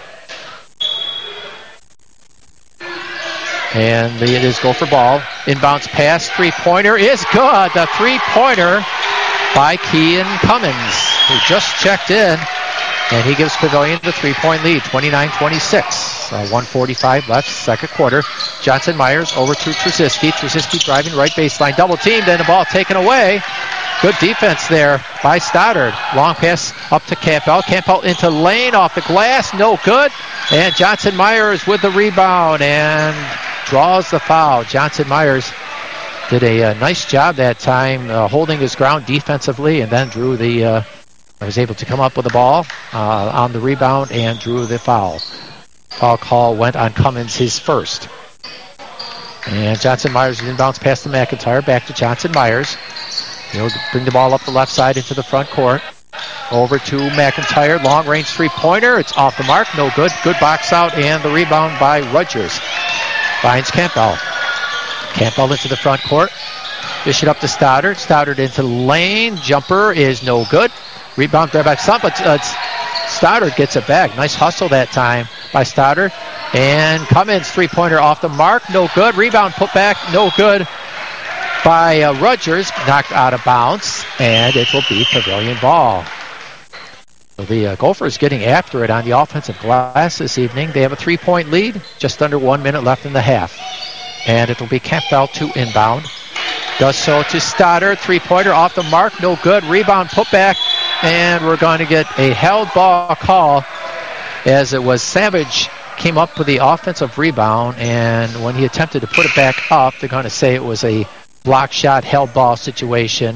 And it is Gopher ball. Inbounds pass. Three-pointer is good. The three-pointer by Kean Cummins, who just checked in. And he gives Pavilion the three-point lead, twenty-nine twenty-six. Uh, one forty-five left, second quarter. Johnson Myers over to Trzyski. Trzyski driving right baseline. Double teamed and the ball taken away. Good defense there by Stoddard. Long pass up to Campbell. Campbell into lane off the glass. No good. And Johnson Myers with the rebound and draws the foul. Johnson Myers did a, a nice job that time uh, holding his ground defensively and then drew the, uh, was able to come up with the ball uh, on the rebound and drew the foul. Foul call went on Cummins, his first. And Johnson Myers inbounds past to McIntyre. Back to Johnson Myers. He'll bring the ball up the left side into the front court. Over to McIntyre. Long-range three-pointer. It's off the mark. No good. Good box out. And the rebound by Rogers. Finds Campbell. Campbell into the front court. Dish it up to Stoddard. Stoddard into the lane. Jumper is no good. Rebound grab by Sund, but uh, Stoddard gets it back. Nice hustle that time by Stoddard. And Cummins, three-pointer off the mark. No good. Rebound put back. No good by uh, Rogers. Knocked out of bounds. And it will be Pavilion ball. So the uh, Gophers getting after it on the offensive glass this evening. They have a three-point lead. Just under one minute left in the half. And it will be Campbell to inbound. Does so to Stoddard. Three-pointer off the mark. No good. Rebound put back. And we're going to get a held ball call as it was Savage came up with the offensive rebound. And when he attempted to put it back up, they're going to say it was a block shot, held ball situation.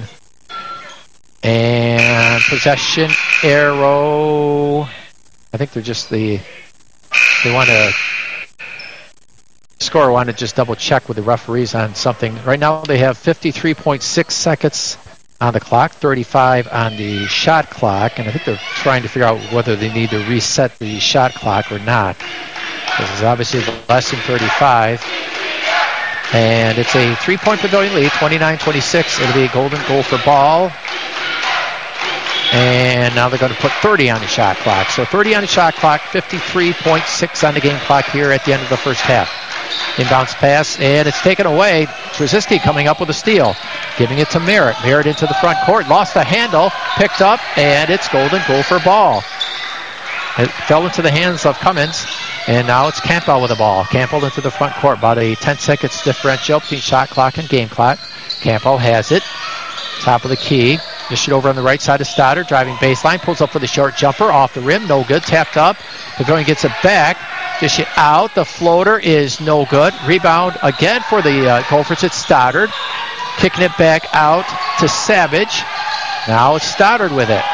And possession arrow. I think they're just the, they want to, scorer want to just double check with the referees on something. Right now they have fifty-three point six seconds on the clock, thirty-five on the shot clock, and I think they're trying to figure out whether they need to reset the shot clock or not. This is obviously less than thirty-five. And it's a three-point Pavilion lead, twenty-nine twenty-six. It'll be a Golden Gopher ball. And now they're going to put thirty on the shot clock. So thirty on the shot clock, fifty-three point six on the game clock here at the end of the first half. Inbounds pass, and it's taken away. Trzyski coming up with a steal. Giving it to Merritt. Merritt into the front court. Lost the handle. Picked up, and it's Golden Gopher ball. It fell into the hands of Cummins, and now it's Campbell with the ball. Campbell into the front court. About a ten seconds differential between shot clock and game clock. Campbell has it. Top of the key. Dish it over on the right side of Stoddard. Driving baseline. Pulls up for the short jumper. Off the rim. No good. Tapped up. Pavilion gets it back. Dish it out. The floater is no good. Rebound again for the uh, Gophers. It's Stoddard. Kicking it back out to Savage. Now it's Stoddard with it.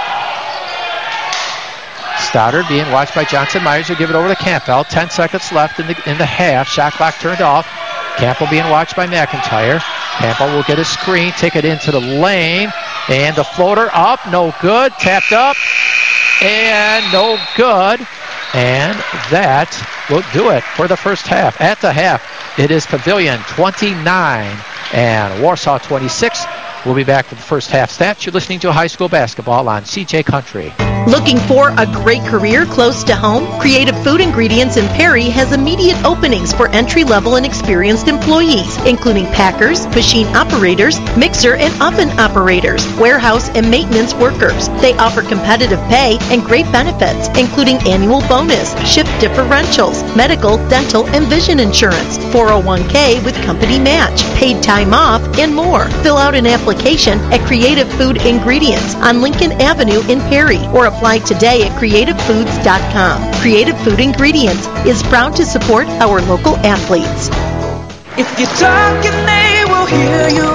Stoddard being watched by Johnson Myers. Will give it over to Campbell. Ten seconds left in the in the half. Shot clock turned off. Campbell being watched by McIntyre. Campbell will get a screen, take it into the lane, and the floater up, no good. Tapped up, and no good. And that will do it for the first half. At the half, it is Pavilion twenty-nine and Warsaw twenty-six. We'll be back to the first half stats. You're listening to high school basketball on C J Country. Looking for a great career close to home? Creative Food Ingredients in Perry has immediate openings for entry-level and experienced employees, including packers, machine operators, mixer and oven operators, warehouse and maintenance workers. They offer competitive pay and great benefits, including annual bonus, shift differentials, medical, dental, and vision insurance, four oh one k with company match, paid time off, and more. Fill out an application at Creative Food Ingredients on Lincoln Avenue in Perry or apply today at creative foods dot com. Creative Food Ingredients is proud to support our local athletes. If you talk and they will hear you.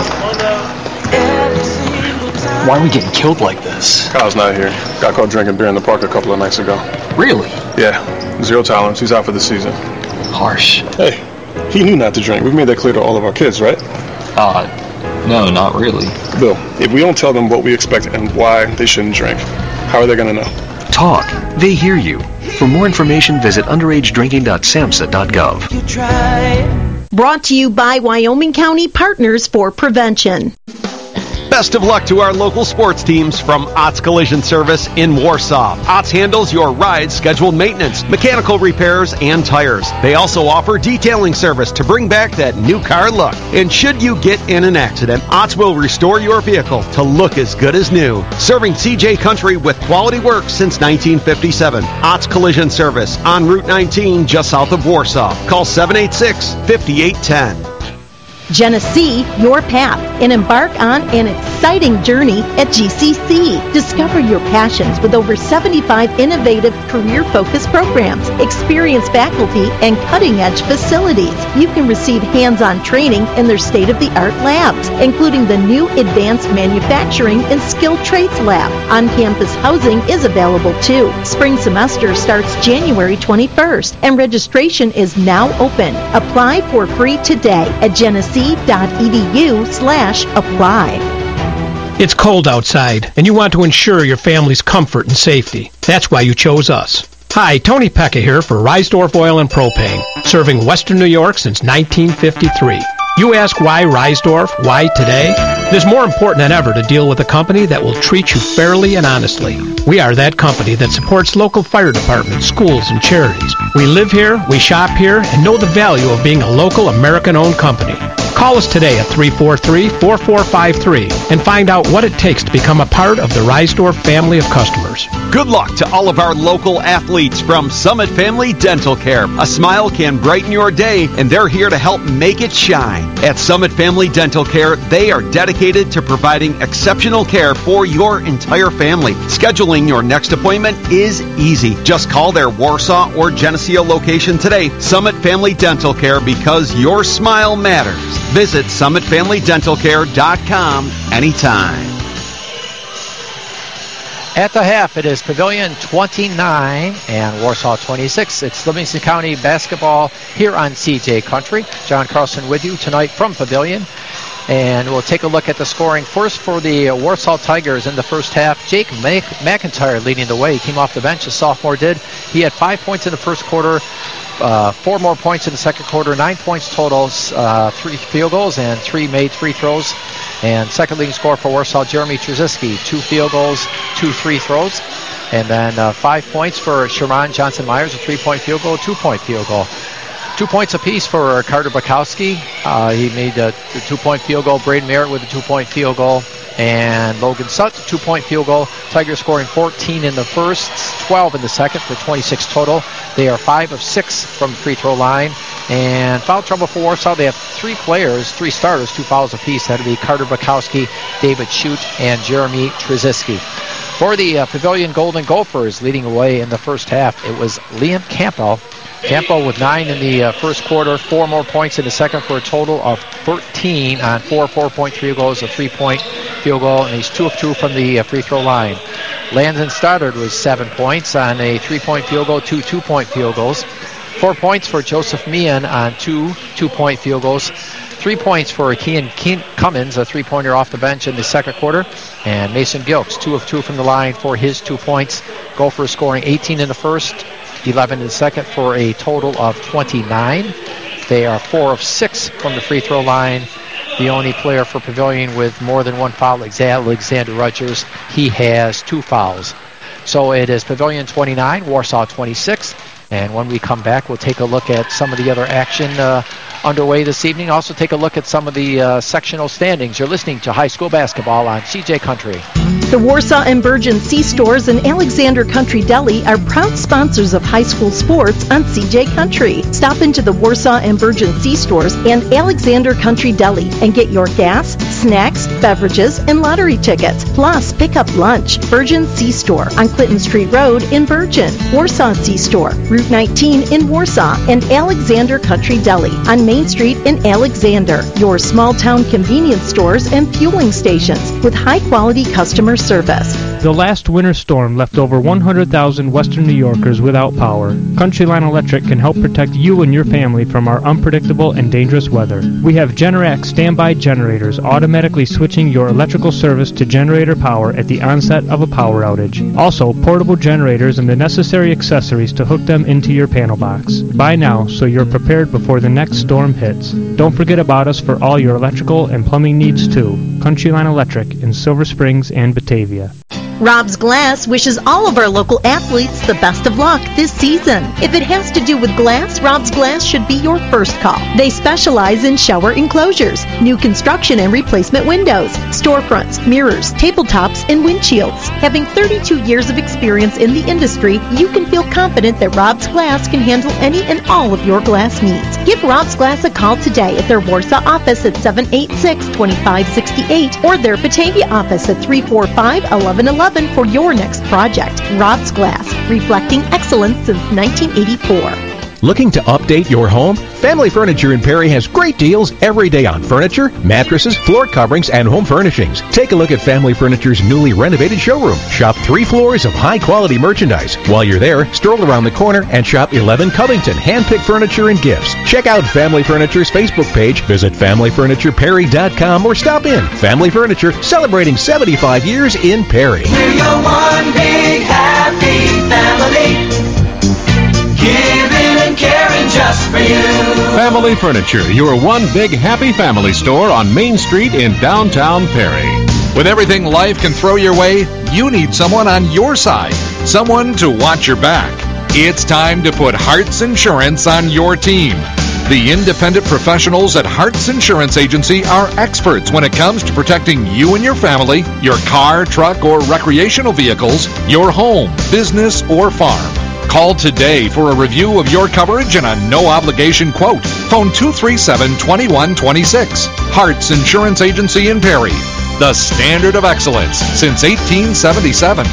Why are we getting killed like this? Kyle's not here. Got caught drinking beer in the park a couple of nights ago. Really? Yeah. Zero tolerance. He's out for the season. Harsh. Hey, he knew not to drink. We've made that clear to all of our kids, right? Uh, no, not really. Bill, if we don't tell them what we expect and why they shouldn't drink, how are they going to know? Talk. They hear you. For more information, visit underage drinking dot samhsa dot gov. You try. Brought to you by Wyoming County Partners for Prevention. Best of luck to our local sports teams from Ott's Collision Service in Warsaw. Ott's handles your ride scheduled maintenance, mechanical repairs, and tires. They also offer detailing service to bring back that new car look. And should you get in an accident, Ott's will restore your vehicle to look as good as new. Serving C J Country with quality work since nineteen fifty-seven. Ott's Collision Service on Route nineteen just south of Warsaw. Call seven eight six, five eight one zero. Genesee, your path, and embark on an exciting journey at G C C. Discover your passions with over seventy-five innovative career-focused programs, experienced faculty, and cutting-edge facilities. You can receive hands-on training in their state-of-the-art labs, including the new Advanced Manufacturing and Skilled Trades Lab. On-campus housing is available too. Spring semester starts January twenty-first, and registration is now open. Apply for free today at Genesee. Edu slash apply. It's cold outside, and you want to ensure your family's comfort and safety. That's why you chose us. Hi, Tony Pecca here for Reisdorf Oil and Propane, serving Western New York since nineteen fifty-three. You ask why Reisdorf? Why today? It is more important than ever to deal with a company that will treat you fairly and honestly. We are that company that supports local fire departments, schools, and charities. We live here, we shop here, and know the value of being a local American-owned company. Call us today at three four three, four four five three and find out what it takes to become a part of the Reisdorf family of customers. Good luck to all of our local athletes from Summit Family Dental Care. A smile can brighten your day, and they're here to help make it shine. At Summit Family Dental Care, they are dedicated to providing exceptional care for your entire family. Scheduling your next appointment is easy. Just call their Warsaw or Geneseo location today. Summit Family Dental Care, because your smile matters. Visit summit family dental care dot com anytime. At the half, it is Pavilion twenty-nine and Warsaw twenty-six. It's Livingston County basketball here on C J Country. John Carlson with you tonight from Pavilion. And we'll take a look at the scoring first for the Warsaw Tigers in the first half. Jake Mac- McIntyre leading the way. He came off the bench, the sophomore did. He had five points in the first quarter, uh, four more points in the second quarter, nine points total, uh, three field goals, and three made free throws. And second leading scorer for Warsaw, Jeremy Trzaski, two field goals, two free throws. And then uh, five points for Sherman Johnson-Myers, a three-point field goal, two-point field goal. Two points apiece for Carter Bukowski. Uh, he made a, a two-point field goal. Braden Merritt with a two-point field goal. And Logan Sutton, two-point field goal. Tigers scoring fourteen in the first, twelve in the second for twenty-six total. They are five of six from the free throw line. And foul trouble for Warsaw. They have three players, three starters, two fouls apiece. That would be Carter Bukowski, David Shute, and Jeremy Trzaski. For the uh, Pavilion Golden Gophers leading away in the first half, it was Liam Campbell. Campbell with nine in the uh, first quarter, four more points in the second for a total of thirteen on four four-point field goals, a three-point field goal, and he's two of two from the uh, free throw line. Landon Stoddard was seven points on a three-point field goal, two two-point field goals. Four points for Joseph Meehan on two two-point field goals. Three points for Kean Cummins, a three-pointer off the bench in the second quarter. And Mason Gilks, two of two from the line for his two points. Gophers scoring eighteen in the first, eleven in the second for a total of twenty-nine. They are four of six from the free throw line. The only player for Pavilion with more than one foul is Alexander Rogers. He has two fouls. So it is Pavilion twenty-nine, Warsaw twenty-six. And when we come back, we'll take a look at some of the other action uh, underway this evening. Also take a look at some of the uh, sectional standings. You're listening to high school basketball on C J Country. The Warsaw and Virgin C-Stores and Alexander Country Deli are proud sponsors of high school sports on C J Country. Stop into the Warsaw and Virgin C-Stores and Alexander Country Deli and get your gas, snacks, beverages, and lottery tickets. Plus, pick up lunch. Virgin C-Store on Clinton Street Road in Virgin. Warsaw C-Store, Route nineteen in Warsaw, and Alexander Country Deli on Main Street in Alexander. Your small-town convenience stores and fueling stations with high-quality customer service. The last winter storm left over one hundred thousand Western New Yorkers without power. Countryline Electric can help protect you and your family from our unpredictable and dangerous weather. We have Generac standby generators automatically switching your electrical service to generator power at the onset of a power outage. Also, portable generators and the necessary accessories to hook them into your panel box. Buy now so you're prepared before the next storm hits. Don't forget about us for all your electrical and plumbing needs too. Countryline Electric in Silver Springs and Batavia. Rob's Glass wishes all of our local athletes the best of luck this season. If it has to do with glass, Rob's Glass should be your first call. They specialize in shower enclosures, new construction and replacement windows, storefronts, mirrors, tabletops, and windshields. Having thirty-two years of experience in the industry, you can feel confident that Rob's Glass can handle any and all of your glass needs. Give Rob's Glass a call today at their Warsaw office at seven eight six, two five six eight or their Batavia office at three four five, one one one one for your next project. Rob's Glass, reflecting excellence since nineteen eighty-four. Looking to update your home? Family Furniture in Perry has great deals every day on furniture, mattresses, floor coverings, and home furnishings. Take a look at Family Furniture's newly renovated showroom. Shop three floors of high-quality merchandise. While you're there, stroll around the corner and shop eleven Covington hand-picked furniture and gifts. Check out Family Furniture's Facebook page, visit family furniture perry dot com, or stop in. Family Furniture, celebrating seventy-five years in Perry. We're your one big happy family. Giving and caring just for you. Family Furniture, your one big happy family store on Main Street in downtown Perry. With everything life can throw your way, you need someone on your side, someone to watch your back. It's time to put Hearts Insurance on your team. The independent professionals at Hearts Insurance Agency are experts when it comes to protecting you and your family, your car, truck, or recreational vehicles, your home, business, or farm. Call today for a review of your coverage and a no-obligation quote. Phone two three seven, two one two six. Hearts Insurance Agency in Perry. The standard of excellence since eighteen seventy-seven.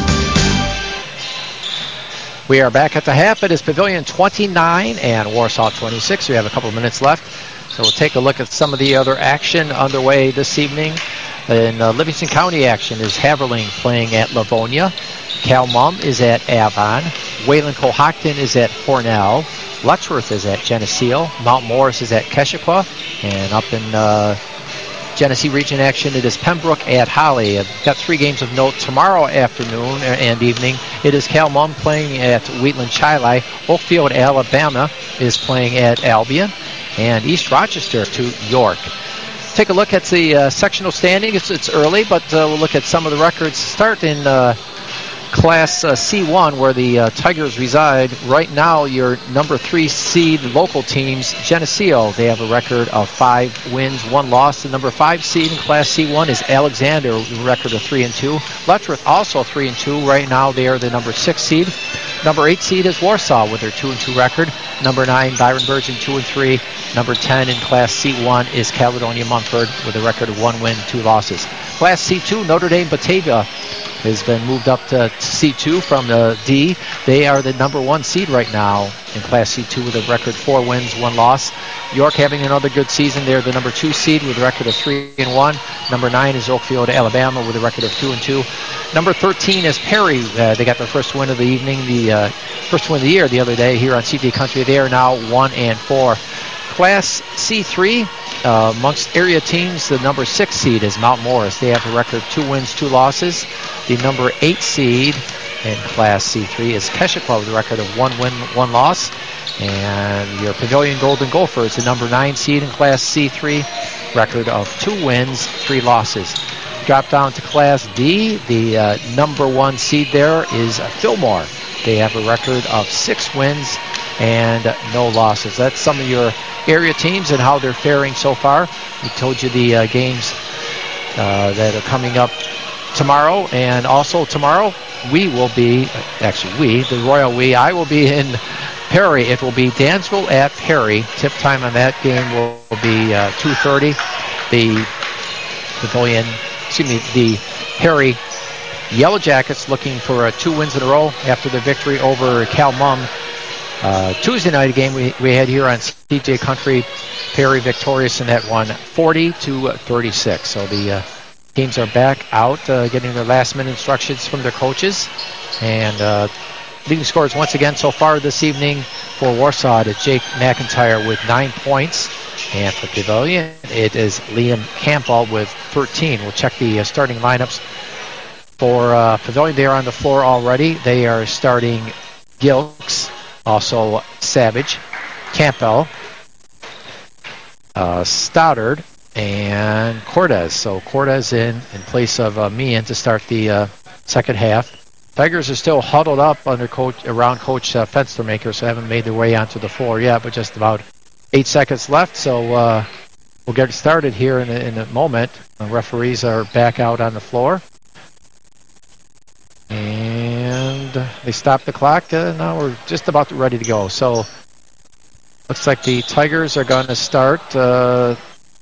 We are back at the half. It is Pavilion twenty-nine and Warsaw twenty-six. We have a couple of minutes left. So we'll take a look at some of the other action underway this evening. In uh, Livingston County action is Haverling playing at Livonia. Cal Mum is at Avon. Wayland Cohocton is at Hornell. Letchworth is at Geneseo. Mount Morris is at Keshequa. And up in uh, Genesee region action, it is Pembroke at Holly. I've got three games of note tomorrow afternoon and evening. It is Cal Mum playing at Wheatland Chili. Oakfield, Alabama is playing at Albion. And East Rochester to York. Take a look at the uh, sectional standing. It's, it's early, but uh, we'll look at some of the records. Start in uh, Class uh, C one, where the uh, Tigers reside. Right now, your number three seed local teams, Geneseo, they have a record of five wins, one loss. The number five seed in Class C one is Alexander, with a record of three and two. Letchworth also three and two. Right now, they are the number six seed. Number eight seed is Warsaw with their two and two record. Number nine, Byron Virgin, two and three. Number ten in Class C one is Caledonia Munford with a record of one win, two losses. Class C two, Notre Dame Batavia has been moved up to C two from the D. They are the number one seed right now in Class C two with a record four wins, one loss. York having another good season. They're the number two seed with a record of three and one. Number nine is Oakfield, Alabama, with a record of two and two. Number thirteen is Perry. Uh, they got their first win of the evening, the uh, first win of the year the other day here on C J Country. They are now one and four. Class C three, uh, amongst area teams, the number six seed is Mount Morris. They have a record of two wins, two losses. The number eight seed in Class C three is Keshequa with a record of one win, one loss. And your Pavilion Golden Gophers, the number nine seed in Class C three, record of two wins, three losses. Drop down to Class D. The uh, number one seed there is uh, Fillmore. They have a record of six wins and no losses. That's some of your area teams and how they're faring so far. We told you the uh, games uh, that are coming up tomorrow, and also tomorrow we will be, actually we, the Royal We, I will be in Perry. It will be Dansville at Perry. Tip time on that game will, will be uh, two thirty. The Pavilion, excuse me, the Perry Yellow Jackets looking for uh, two wins in a row after the victory over Calmum. Uh, Tuesday night game we, we had here on C J Country. Perry victorious in that one, forty to thirty-six. So the uh, teams are back out, uh, getting their last-minute instructions from their coaches. And uh, leading scores once again so far this evening for Warsaw is Jake McIntyre with nine points. And for Pavilion, it is Liam Campbell with thirteen. We'll check the uh, starting lineups for uh, Pavilion. They are on the floor already. They are starting Gilks, also Savage, Campbell, uh, Stoddard, and Cortez. So Cortez in in place of uh, Meehan to start the uh, second half. Tigers are still huddled up under coach around Coach uh, Fenstermaker, so haven't made their way onto the floor yet, but just about eight seconds left. So uh, we'll get started here in a, in a moment. The referees are back out on the floor. And they stopped the clock. Uh, now we're just about ready to go. So looks like the Tigers are going to start. Uh,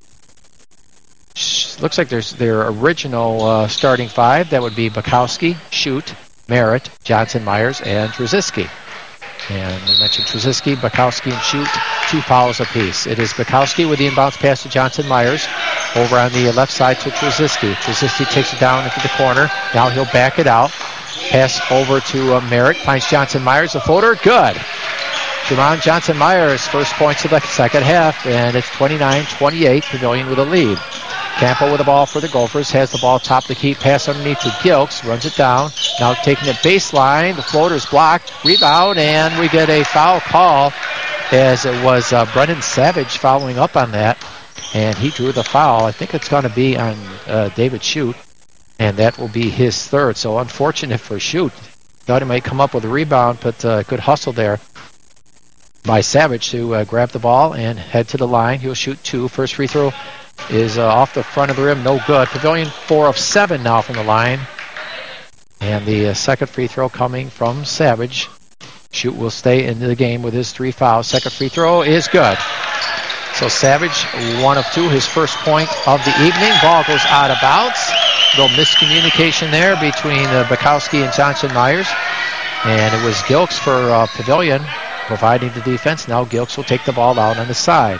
looks like there's their original uh, starting five. That would be Bukowski, Shute, Merritt, Johnson, Myers, and Trzyski. And we mentioned Trzyski, Bukowski, and Shute, two fouls apiece. It is Bukowski with the inbounds pass to Johnson Myers. Over on the left side to Trzyski. Trzyski takes it down into the corner. Now he'll back it out. Pass over to uh, Merritt. Finds Johnson Myers. A floater. Good. Jamon Johnson Myers, first points of the second half. And it's twenty-nine twenty-eight. Pavilion with a lead. Campbell with the ball for the Gophers. Has the ball top of the key. Pass underneath to Gilks. Runs it down. Now taking it baseline. The floater's blocked. Rebound. And we get a foul call as it was uh, Brendan Savage following up on that. And he drew the foul. I think it's going to be on uh, David Shute. And that will be his third. So unfortunate for Shute. Thought he might come up with a rebound, but uh, good hustle there by Savage to uh, grab the ball and head to the line. He'll shoot two. First free throw is uh, off the front of the rim. No good. Pavilion four of seven now from the line. And the uh, second free throw coming from Savage. Shute will stay in the game with his three fouls. Second free throw is good. So Savage, one of two, his first point of the evening. Ball goes out of bounds. A little miscommunication there between uh, Bukowski and Johnson Myers. And it was Gilks for uh, Pavilion providing the defense. Now Gilks will take the ball out on the side.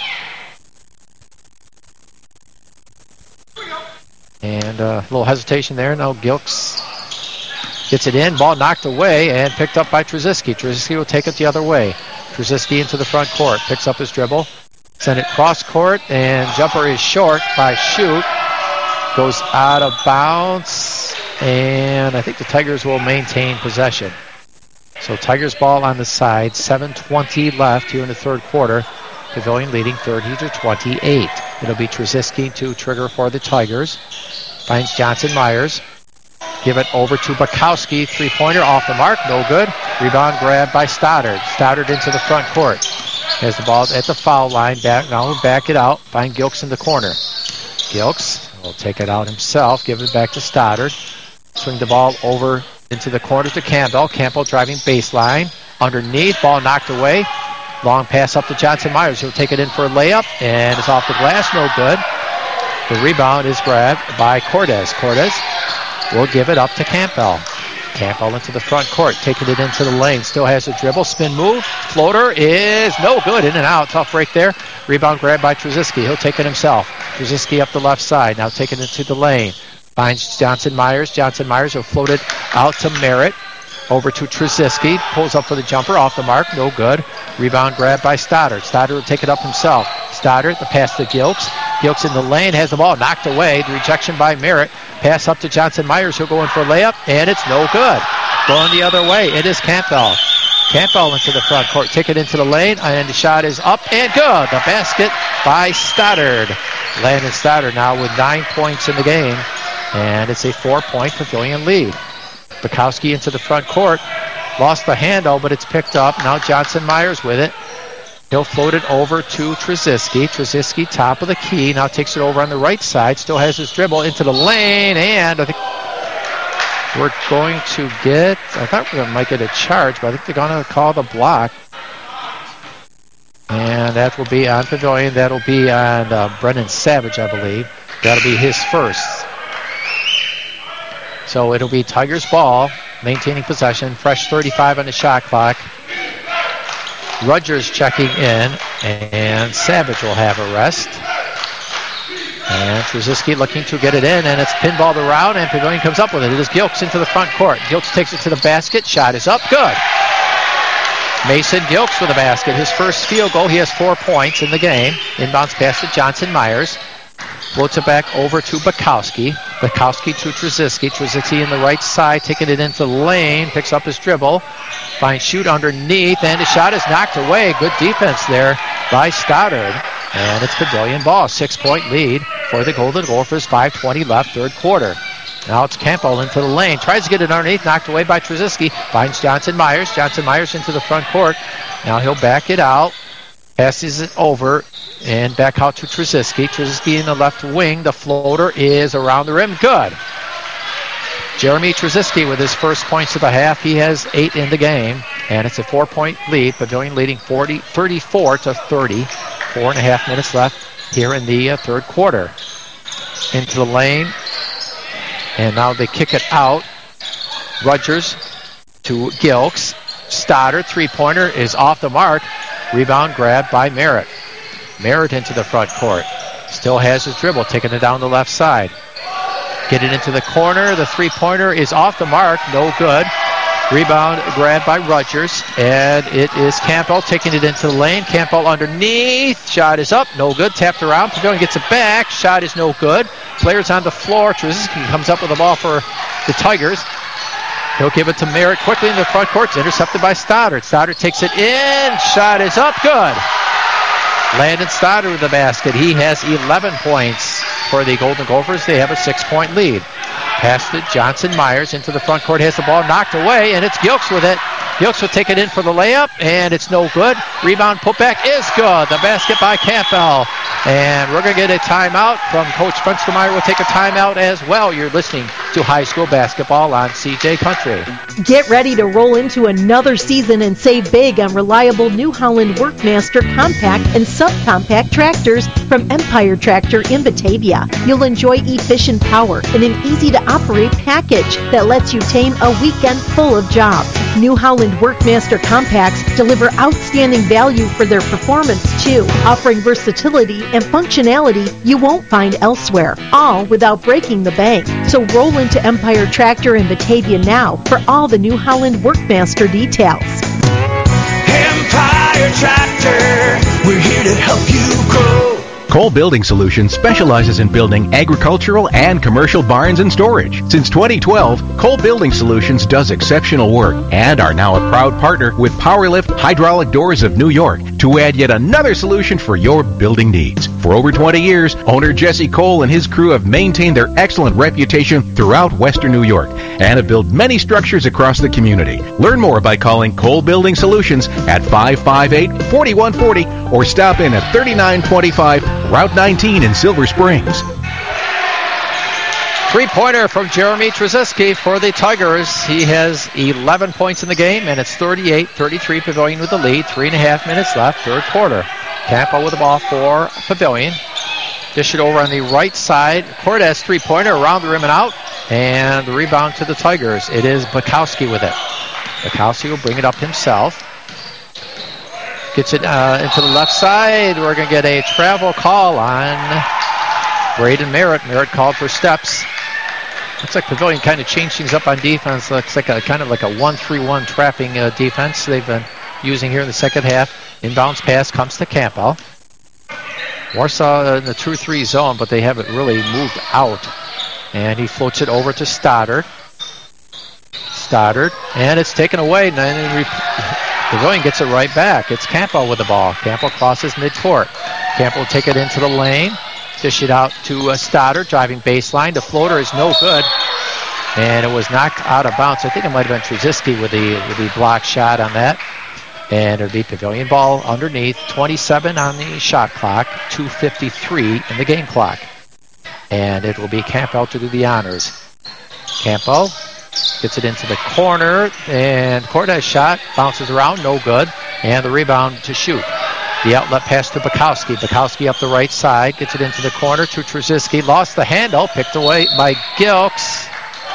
And uh, a little hesitation there. Now Gilks gets it in. Ball knocked away and picked up by Trzyski. Trzyski will take it the other way. Trzyski into the front court. Picks up his dribble. Send it cross court. And jumper is short by Shute. Goes out of bounds. And I think the Tigers will maintain possession. So Tigers ball on the side. seven twenty left here in the third quarter. Pavilion leading thirty to twenty-eight. It'll be Trzyski to trigger for the Tigers. Finds Johnson Myers. Give it over to Bukowski. Three-pointer off the mark. No good. Rebound grab by Stoddard. Stoddard into the front court. Has the ball at the foul line. Back now we'll back it out. Find Gilks in the corner. Gilks will take it out himself. Give it back to Stoddard. Swing the ball over into the corner to Campbell. Campbell driving baseline. Underneath. Ball knocked away. Long pass up to Johnson Myers. He'll take it in for a layup. And it's off the glass. No good. The rebound is grabbed by Cortez. Cortez will give it up to Campbell. Campbell into the front court, taking it into the lane. Still has a dribble, spin move. Floater is no good. In and out. Tough break there. Rebound grabbed by Trzyski. He'll take it himself. Trzyski up the left side. Now taking it to the lane. Finds Johnson Myers. Johnson Myers will float it out to Merritt. Over to Trzyski. Pulls up for the jumper. Off the mark. No good. Rebound grabbed by Stoddard. Stoddard will take it up himself. Stoddard, the pass to Gilks. Gilks in the lane. Has the ball knocked away. The rejection by Merritt. Pass up to Johnson Myers. He'll go in for a layup. And it's no good. Going the other way. It is Campbell. Campbell into the front court. Take it into the lane. And the shot is up and good. The basket by Stoddard. Landon Stoddard now with nine points in the game. And it's a four-point Pavilion lead. Bukowski into the front court. Lost the handle, but it's picked up. Now Johnson Myers with it. He'll float it over to Trzyski. Trzyski, top of the key. Now takes it over on the right side. Still has his dribble into the lane. And I think we're going to get, I thought we might get a charge, but I think they're going to call the block. And that will be on Pavilion. That'll be on uh, Brennan Savage, I believe. That'll be his first. So it'll be Tigers ball, maintaining possession. Fresh thirty-five on the shot clock. Rogers checking in, and Savage will have a rest. And Trzyski looking to get it in, and it's pinballed around, and Pavilion comes up with it. It is Gilks into the front court. Gilks takes it to the basket. Shot is up. Good. Mason Gilks with the basket. His first field goal. He has four points in the game. Inbounds pass to Johnson Myers. Floats it back over to Bukowski. Bukowski to Trzyski. Trzyski in the right side, taking it into the lane. Picks up his dribble. Finds shoot underneath, and his shot is knocked away. Good defense there by Stoddard. And it's Pavilion ball. Six-point lead for the Golden Gophers. five twenty left, third quarter. Now it's Campbell into the lane. Tries to get it underneath. Knocked away by Trzyski. Finds Johnson Myers. Johnson Myers into the front court. Now he'll back it out. Passes it over. And back out to Trzyski. Trzyski in the left wing. The floater is around the rim. Good. Jeremy Trzyski with his first points of the half. He has eight in the game. And it's a four-point lead. Pavilion leading forty, thirty-four to thirty. Four and a half minutes left here in the uh, third quarter. Into the lane. And now they kick it out. Rogers to Gilks. Stoddard, three-pointer, is off the mark. Rebound grab by Merritt. Merritt into the front court. Still has his dribble, taking it down the left side. Get it into the corner. The three-pointer is off the mark. No good. Rebound grabbed by Rogers. And it is Campbell taking it into the lane. Campbell underneath. Shot is up. No good. Tapped around. Pavilion gets it back. Shot is no good. Players on the floor. Trzyski comes up with the ball for the Tigers. He'll give it to Merritt quickly in the front court. It's intercepted by Stoddard. Stoddard takes it in. Shot is up. Good. Landon Stoddard with the basket. He has eleven points for the Golden Gophers. They have a six-point lead. Pass to Johnson Myers into the front court. Has the ball knocked away, and it's Gilks with it. Gilks will take it in for the layup, and it's no good. Rebound putback is good. The basket by Campbell. And we're going to get a timeout from Coach Fenstermeyer. We'll take a timeout as well. You're listening to high school basketball on C J Country. Get ready to roll into another season and save big on reliable New Holland Workmaster compact and subcompact tractors from Empire Tractor in Batavia. You'll enjoy efficient power and an easy-to-operate package that lets you tame a weekend full of jobs. New Holland Workmaster compacts deliver outstanding value for their performance, too, offering versatility and functionality you won't find elsewhere, all without breaking the bank. So roll into Empire Tractor in Batavia now for all the New Holland Workmaster details. Empire Tractor, we're here to help you grow. Cole Building Solutions specializes in building agricultural and commercial barns and storage. Since twenty twelve, Cole Building Solutions does exceptional work and are now a proud partner with Powerlift Hydraulic Doors of New York to add yet another solution for your building needs. For over twenty years, owner Jesse Cole and his crew have maintained their excellent reputation throughout Western New York and have built many structures across the community. Learn more by calling Cole Building Solutions at five five eight, four one four zero or stop in at thirty-nine twenty-five Route nineteen in Silver Springs. Three-pointer from Jeremy Trzyski for the Tigers. He has eleven points in the game, and it's thirty-eight thirty-three Pavilion with the lead. Three and a half minutes left, third quarter. Campbell with the ball for Pavilion. Dish it over on the right side. Cortez three-pointer around the rim and out. And the rebound to the Tigers. It is Bukowski with it. Bukowski will bring it up himself. Gets it uh, into the left side. We're going to get a travel call on Braden Merritt. Merritt called for steps. Looks like Pavilion kind of changed things up on defense. Looks like a kind of like a one three one trapping uh, defense they've been using here in the second half. Inbounds pass comes to Campbell. Warsaw in the two three zone, but they haven't really moved out. And he floats it over to Stoddard. Stoddard, and it's taken away. And then re- Pavilion gets it right back. It's Campbell with the ball. Campbell crosses midcourt. Campbell will take it into the lane. Dish it out to uh, Stoddard, driving baseline. The floater is no good. And it was knocked out of bounds. I think it might have been Trzyski with the, with the block shot on that. And it'll be Pavilion ball underneath. twenty-seven on the shot clock. two fifty-three in the game clock. And it will be Campbell to do the honors. Campbell gets it into the corner. And Cordes shot. Bounces around. No good. And the rebound to shoot. The outlet pass to Bukowski. Bukowski up the right side. Gets it into the corner to Trzyski. Lost the handle. Picked away by Gilks.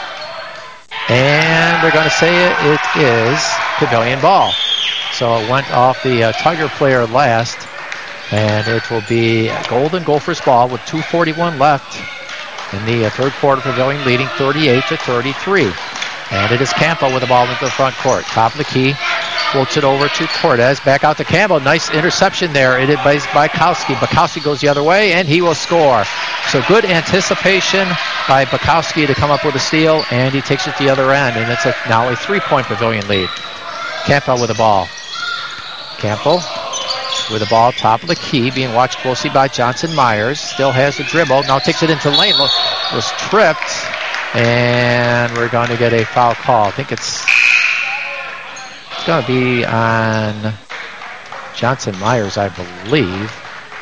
And they're going to say it, it is Pavilion ball. So it went off the uh, Tiger player last. And it will be Golden Gophers ball with two forty-one left in the uh, third quarter. Pavilion leading thirty-eight to thirty-three. And it is Campbell with the ball into the front court. Top of the key. Floats it over to Cordes. Back out to Campbell. Nice interception there. It is by Bukowski. Bukowski goes the other way, and he will score. So good anticipation by Bukowski to come up with a steal, and he takes it to the other end. And it's a, now a three-point Pavilion lead. Campbell with the ball. Campbell with the ball, top of the key, being watched closely by Johnson Myers. Still has the dribble. Now takes it into the lane. Was tripped, and we're going to get a foul call. I think it's... It's going to be on Johnson Myers, I believe.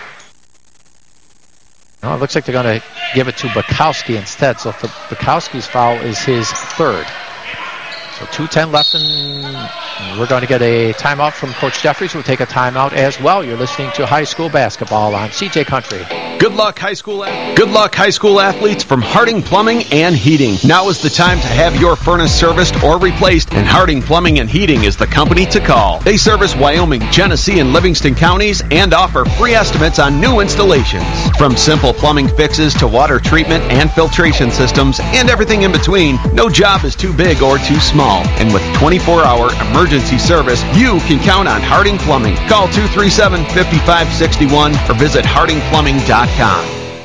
No, it looks like they're going to give it to Bukowski instead. So Bukowski's foul is his third. So two ten left, and we're going to get a timeout from Coach Jeffries. We'll take a timeout as well. You're listening to high school basketball on C J Country. Good luck, high school Good luck, high school athletes from Harding Plumbing and Heating. Now is the time to have your furnace serviced or replaced, and Harding Plumbing and Heating is the company to call. They service Wyoming, Genesee, and Livingston counties and offer free estimates on new installations. From simple plumbing fixes to water treatment and filtration systems and everything in between, no job is too big or too small. And with twenty-four hour emergency service, you can count on Harding Plumbing. Call two three seven, five five six one or visit harding plumbing dot com.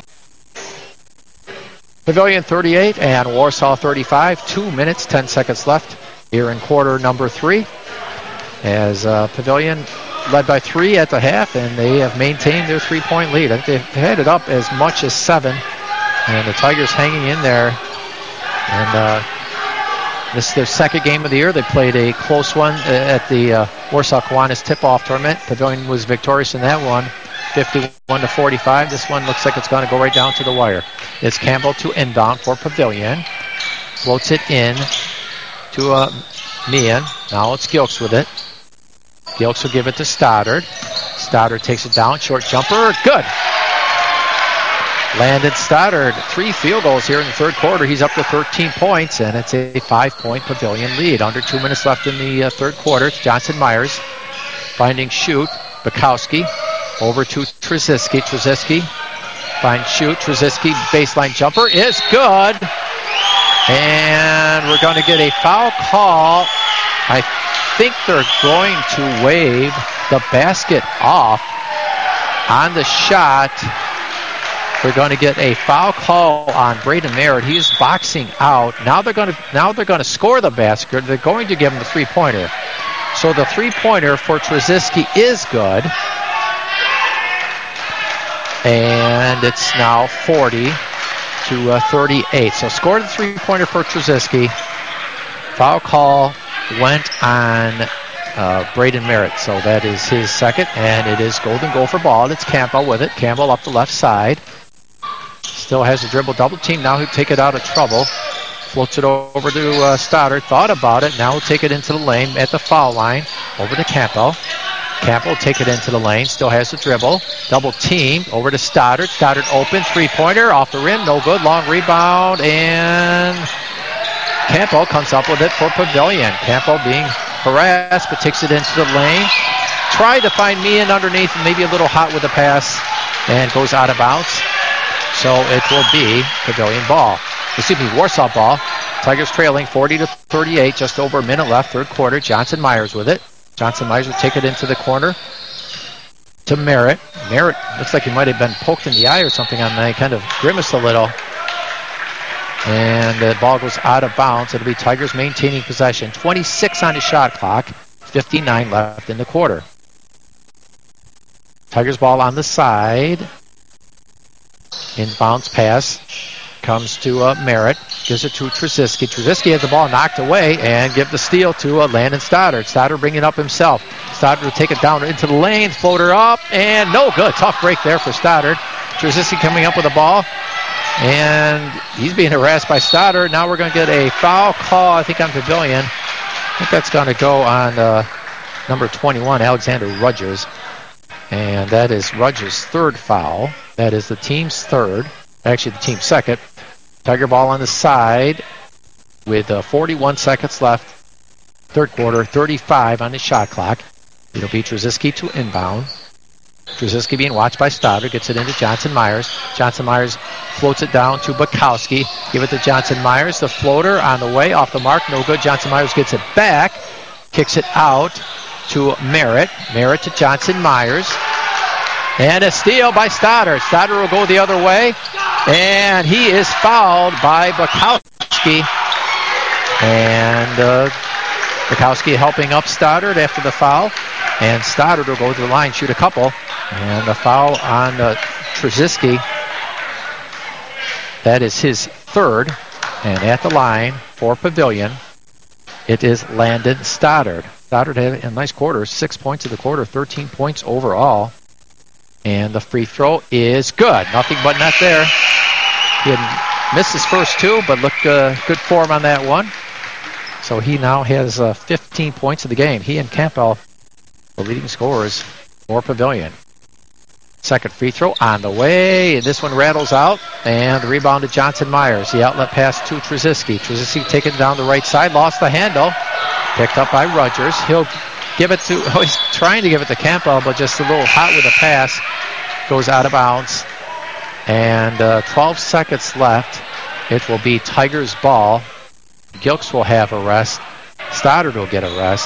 Pavilion thirty-eight and Warsaw thirty-five. Two minutes, ten seconds left here in quarter number three. As uh, Pavilion led by three at the half, and they have maintained their three-point lead. I think they've had it up as much as seven, and the Tigers hanging in there. And uh, this is their second game of the year. They played a close one at the uh, Warsaw Kiwanis tip-off tournament. Pavilion was victorious in that one, fifty-one to forty-five. This one looks like it's going to go right down to the wire. It's Campbell to inbound for Pavilion. Floats it in to uh, Meehan. Now it's Gilks with it. Gilks will give it to Stoddard. Stoddard takes it down. Short jumper. Good. Landon Stoddard, three field goals here in the third quarter. He's up to thirteen points, and it's a five-point Pavilion lead. Under two minutes left in the uh, third quarter. It's Johnson Myers finding shoot. Bukowski over to Trzyski. Trzyski finds shoot. Trzyski baseline jumper is good. And we're going to get a foul call. I think they're going to wave the basket off on the shot. They're going to get a foul call on Braden Merritt. He's boxing out. Now they're going to now they're going to score the basket. They're going to give him the three-pointer. So the three-pointer for Trzyski is good. And it's now forty to uh, thirty-eight. So scored the three-pointer for Trzyski. Foul call went on uh, Braden Merritt. So that is his second, and it is Golden Gopher ball. It's Campbell with it. Campbell up the left side. Still has a dribble double team. Now he'll take it out of trouble. Floats it over to uh, Stoddard. Thought about it. Now he'll take it into the lane at the foul line. Over to Campbell. Campbell will take it into the lane. Still has the dribble. Double team. Over to Stoddard. Stoddard open. Three-pointer. Off the rim. No good. Long rebound. And Campbell comes up with it for Pavilion. Campbell being harassed, but takes it into the lane. Tried to find Meehan underneath. Maybe a little hot with the pass. And goes out of bounds. So it will be Pavilion ball. Excuse me, Warsaw ball. Tigers trailing forty to thirty-eight, just over a minute left, third quarter. Johnson Myers with it. Johnson Myers will take it into the corner to Merritt. Merritt looks like he might have been poked in the eye or something on that. He kind of grimaced a little. And the ball goes out of bounds. It'll be Tigers maintaining possession. twenty-six on the shot clock, fifty-nine left in the quarter. Tigers ball on the side. Inbounds pass comes to uh, Merritt. gives it to Trzyski. Trzyski has the ball knocked away and give the steal to uh, Landon Stoddard. Stoddard bringing it up himself. Stoddard will take it down into the lane, floater up, and no good. Tough break there for Stoddard. Trzyski coming up with the ball, and he's being harassed by Stoddard. Now we're going to get a foul call, I think, on Pavilion. I think that's going to go on uh, number twenty-one, Alexander Rudgers. And that is Rudgers' third foul. That is the team's third. Actually, the team's second. Tiger ball on the side with uh, forty-one seconds left. Third quarter, thirty-five on the shot clock. It'll be Trzyski to inbound. Trzyski being watched by Stoddard. Gets it into Johnson Myers. Johnson Myers floats it down to Bukowski. Give it to Johnson Myers. The floater on the way, off the mark. No good. Johnson Myers gets it back. Kicks it out to Merritt. Merritt to Johnson Myers. And a steal by Stoddard. Stoddard will go the other way. And he is fouled by Bukowski. And uh, Bukowski helping up Stoddard after the foul. And Stoddard will go to the line, shoot a couple. And a foul on uh, Trzyski. That is his third. And at the line for Pavilion, it is Landon Stoddard. Stoddard had a nice quarter, six points of the quarter, thirteen points overall. And the free throw is good. Nothing but net there. He had missed his first two, but looked uh, good form on that one. So he now has uh, fifteen points of the game. He and Campbell, the leading scorers for Pavilion. Second free throw on the way. This one rattles out. And the rebound to Johnson Myers. The outlet pass to Trzyski. Trzyski taking it down the right side. Lost the handle. Picked up by Rudgers. He'll give it to, oh, he's trying to give it to Campbell, but just a little hot with a pass. Goes out of bounds. And uh, twelve seconds left. It will be Tigers' ball. Gilks will have a rest. Stoddard will get a rest.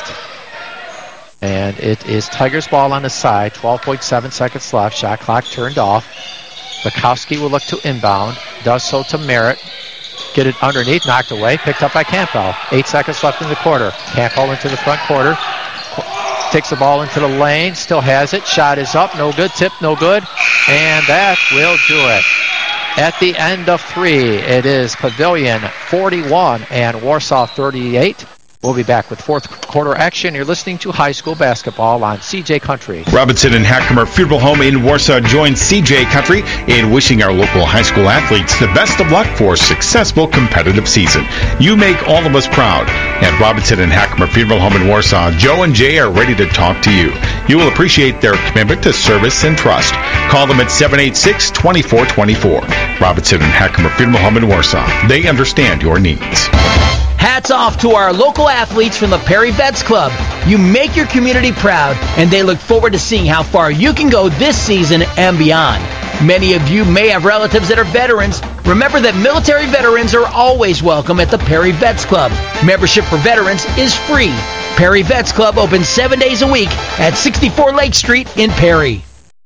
And it is Tigers' ball on the side. twelve point seven seconds left. Shot clock turned off. Bukowski will look to inbound. Does so to Merritt. Get it underneath. Knocked away. Picked up by Campbell. Eight seconds left in the quarter. Campbell into the front quarter. Takes the ball into the lane. Still has it. Shot is up. No good. Tip. No good. And that will do it. At the end of three, it is Pavilion forty-one and Warsaw thirty-eight. We'll be back with fourth quarter action. You're listening to high school basketball on C J Country. Robinson and Hackemer Funeral Home in Warsaw join C J Country in wishing our local high school athletes the best of luck for a successful competitive season. You make all of us proud. At Robinson and Hackemer Funeral Home in Warsaw, Joe and Jay are ready to talk to you. You will appreciate their commitment to service and trust. Call them at seven eight six, two four two four. Robinson and Hackemer Funeral Home in Warsaw. They understand your needs. Hats off to our local athletes from the Perry Vets Club. You make your community proud, and they look forward to seeing how far you can go this season and beyond. Many of you may have relatives that are veterans. Remember that military veterans are always welcome at the Perry Vets Club. Membership for veterans is free. Perry Vets Club opens seven days a week at sixty-four Lake Street in Perry.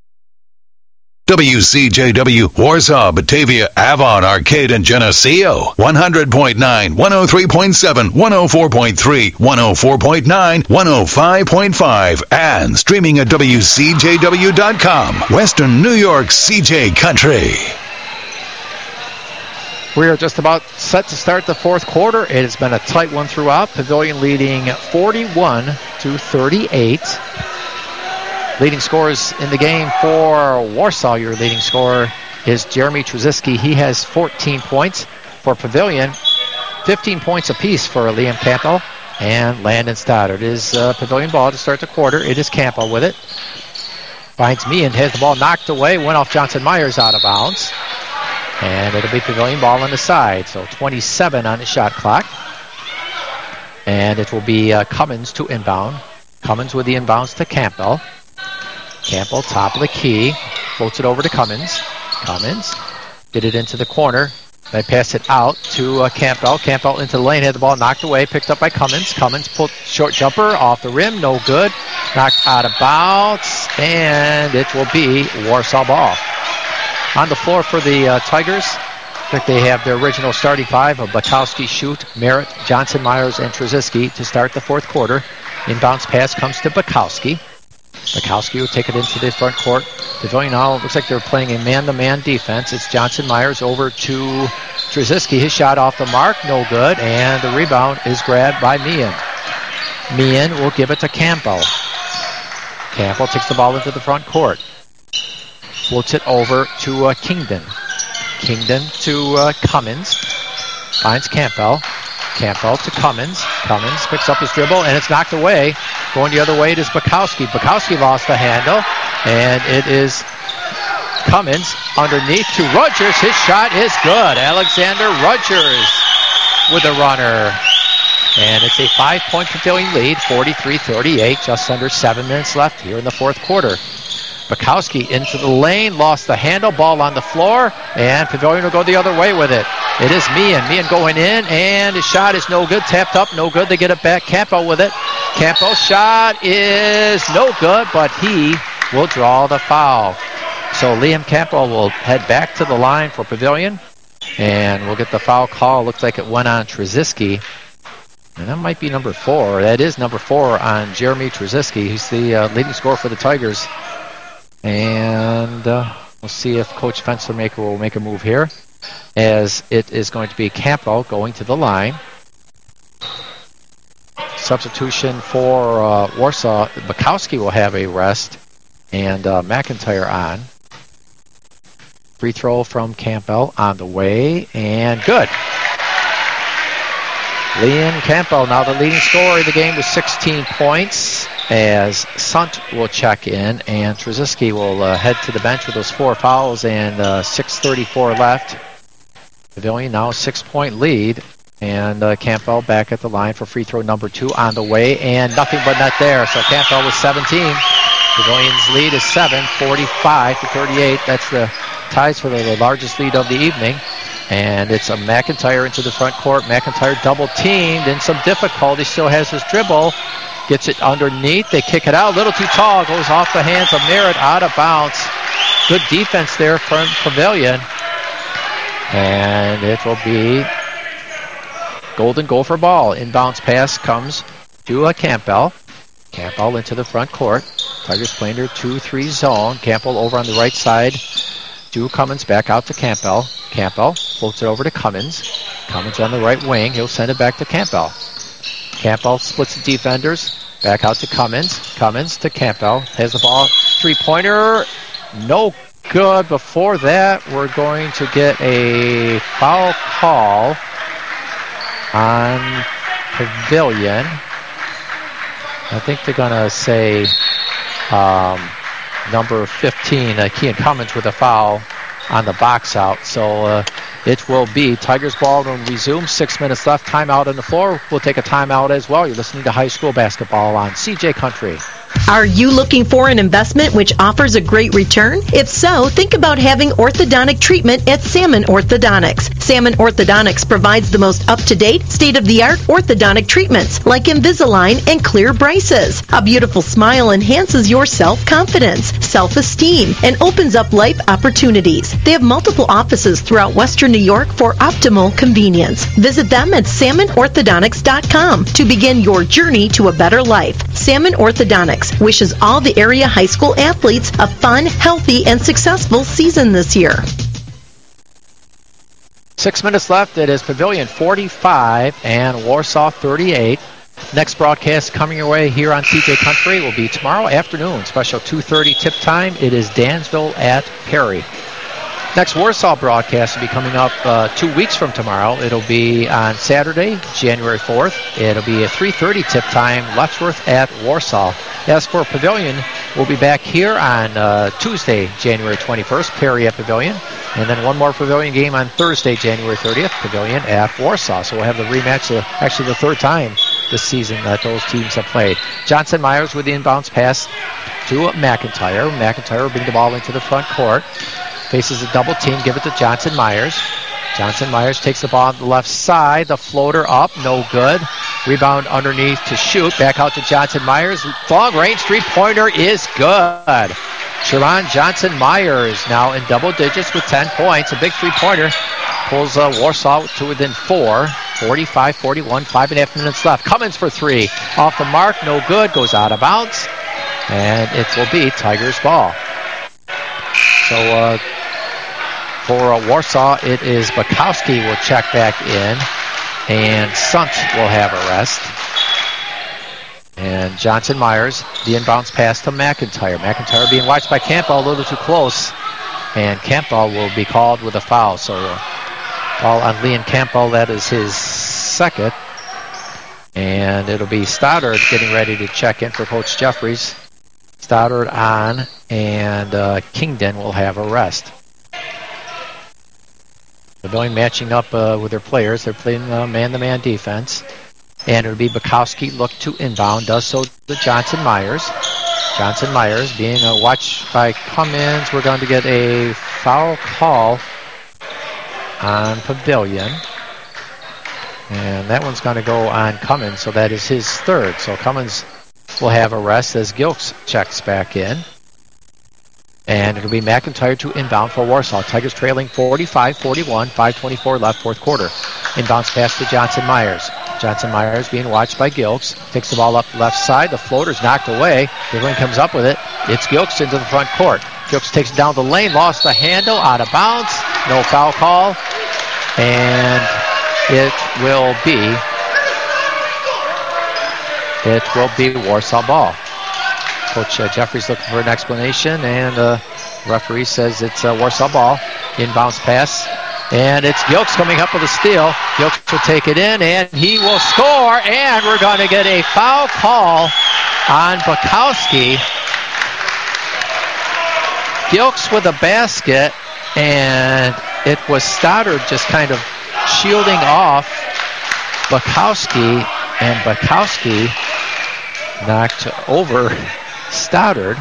W C J W, Warsaw, Batavia, Avon, Arcade, and Geneseo. one hundred point nine, one oh three point seven, one oh four point three, one oh four point nine, one oh five point five, and streaming at W C J W dot com. Western New York C J Country. We are just about set to start the fourth quarter. It has been a tight one throughout. Pavilion leading forty-one to thirty-eight. Leading scorers in the game for Warsaw, your leading scorer is Jeremy Trzyski. He has fourteen points. For Pavilion, fifteen points apiece for Liam Campbell and Landon Stoddard. It is uh, Pavilion ball to start the quarter. It is Campbell with it. Finds me and has the ball knocked away. Went off Johnson Myers out of bounds. And it'll be Pavilion ball on the side. So twenty-seven on the shot clock. And it will be uh, Cummins to inbound. Cummins with the inbounds to Campbell. Campbell, top of the key, floats it over to Cummins. Cummins get it into the corner. They pass it out to uh, Campbell. Campbell into the lane, had the ball knocked away, picked up by Cummins. Cummins pulled short jumper off the rim, no good. Knocked out of bounds, and it will be Warsaw ball. On the floor for the uh, Tigers, I think they have their original starting five of Bukowski, Shute, Merritt, Johnson, Myers, and Trzyski to start the fourth quarter. Inbounds pass comes to Bukowski. Bukowski will take it into the front court. Pavilion now looks like they're playing a man-to-man defense. It's Johnson Myers over to Trzyski. His shot off the mark, no good, and the rebound is grabbed by Meehan. Meehan will give it to Campbell. Campbell takes the ball into the front court. Floats it over to uh, Kingdon. Kingdon to uh, Cummins. Finds Campbell. Campbell to Cummins. Cummins picks up his dribble, and it's knocked away. Going the other way, it is Bukowski. Bukowski lost the handle, and it is Cummins underneath to Rogers. His shot is good. Alexander Rogers with a runner. And it's a five-point Pavilion lead, forty-three thirty-eight, just under seven minutes left here in the fourth quarter. Bukowski into the lane, lost the handle, ball on the floor, and Pavilion will go the other way with it. It is Meehan. Meehan going in, and his shot is no good. Tapped up, no good. They get it back. Campbell with it. Campbell's shot is no good, but he will draw the foul. So Liam Campbell will head back to the line for Pavilion, and we'll get the foul call. Looks like it went on Trzyski. And that might be number four. That is number four on Jeremy Trzyski. He's the uh, leading scorer for the Tigers. And uh, we'll see if Coach Fenstermaker will make a move here, as it is going to be Campbell going to the line. Substitution for uh, Warsaw. Bukowski will have a rest, and uh, McIntyre on. Free throw from Campbell on the way, and good. Liam Campbell, now the leading scorer of the game with sixteen points, as Sant will check in, and Trzyski will uh, head to the bench with those four fouls and uh, six thirty-four left. Pavilion now a six-point lead, and uh, Campbell back at the line for free throw number two on the way, and nothing but net there. So Campbell with seventeen. Pavilion's lead is seven, forty-five to thirty-eight. That's the ties for the, the largest lead of the evening. And it's a McIntyre into the front court. McIntyre double teamed in some difficulty. Still has his dribble. Gets it underneath. They kick it out. A little too tall. Goes off the hands of Merritt. Out of bounds. Good defense there from Pavilion. And it will be Golden Gopher ball. Inbounds pass comes to a Campbell. Campbell into the front court. Tigers playing their two three zone. Campbell over on the right side. Drew Cummins back out to Campbell. Campbell floats it over to Cummins. Cummins on the right wing. He'll send it back to Campbell. Campbell splits the defenders. Back out to Cummins. Cummins to Campbell. Has the ball. Three-pointer. No good. Before that, we're going to get a foul call on Pavilion. I think they're going to say um, number fifteen, uh, Kean Cummins with a foul on the box out. So uh, it will be Tigers ball when we resume. Six minutes left. Timeout on the floor. We'll take a timeout as well. You're listening to high school basketball on C J Country. Are you looking for an investment which offers a great return? If so, think about having orthodontic treatment at Salmon Orthodontics. Salmon Orthodontics provides the most up-to-date, state-of-the-art orthodontic treatments like Invisalign and clear braces. A beautiful smile enhances your self-confidence, self-esteem, and opens up life opportunities. They have multiple offices throughout Western New York for optimal convenience. Visit them at salmon orthodontics dot com to begin your journey to a better life. Salmon Orthodontics wishes all the area high school athletes a fun, healthy, and successful season this year. Six minutes left. It is Pavilion forty-five and Warsaw thirty-eight. Next broadcast coming your way here on C J Country will be tomorrow afternoon. Special two thirty tip time. It is Dansville at Perry. Next Warsaw broadcast will be coming up uh, two weeks from tomorrow. It'll be on Saturday, January fourth. It'll be a three thirty tip time, Letchworth at Warsaw. As for Pavilion, we'll be back here on uh, Tuesday, January twenty-first, Perry at Pavilion. And then one more Pavilion game on Thursday, January thirtieth, Pavilion at Warsaw. So we'll have the rematch, uh, actually the third time this season that those teams have played. Johnson Myers with the inbounds pass to McIntyre. McIntyre will bring the ball into the front court. Faces a double team, give it to Johnson Myers. Johnson Myers takes the ball on the left side. The floater up, no good. Rebound underneath to shoot. Back out to Johnson Myers. Long range three-pointer is good. Sharon Johnson Myers now in double digits with ten points. A big three-pointer. Pulls uh, Warsaw to within four. forty-five forty-one, five and a half minutes left. Cummins for three. Off the mark, no good. Goes out of bounds. And it will be Tigers ball. So uh, for uh, Warsaw, it is Bukowski will check back in, and Sant will have a rest. And Johnson Myers, the inbounds pass to McIntyre. McIntyre being watched by Campbell a little too close, and Campbell will be called with a foul. So uh, foul on Leon Campbell, that is his second. And it'll be Stoddard getting ready to check in for Coach Jeffries. Stoddard on, and uh, Kingdon will have a rest. Pavilion matching up uh, with their players. They're playing uh, man-to-man defense. And it'll be Bukowski look to inbound. Does so to Johnson Myers. Johnson Myers being uh, watched by Cummins. We're going to get a foul call on Pavilion. And that one's going to go on Cummins, so that is his third. So Cummins will have a rest as Gilks checks back in. And it'll be McIntyre to inbound for Warsaw. Tigers trailing forty-five forty-one, five twenty-four left, fourth quarter. Inbounds pass to Johnson Myers. Johnson Myers being watched by Gilks. Takes the ball up the left side. The floater's knocked away. Pavilion comes up with it. It's Gilks into the front court. Gilks takes it down the lane. Lost the handle. Out of bounds. No foul call. And it will be It will be Warsaw ball. Coach uh, Jeffries looking for an explanation, and the uh, referee says it's uh, Warsaw ball. Inbounds pass, and it's Gilks coming up with a steal. Gilks will take it in, and he will score, and we're going to get a foul call on Bukowski. Gilks with a basket, and it was Stoddard just kind of shielding off Bukowski, and Bukowski knocked over Stoddard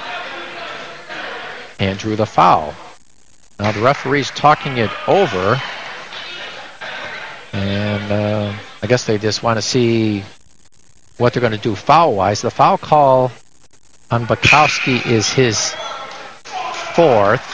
and drew the foul. Now the referee's talking it over, and uh, I guess they just want to see what they're going to do foul-wise. The foul call on Bukowski is his fourth.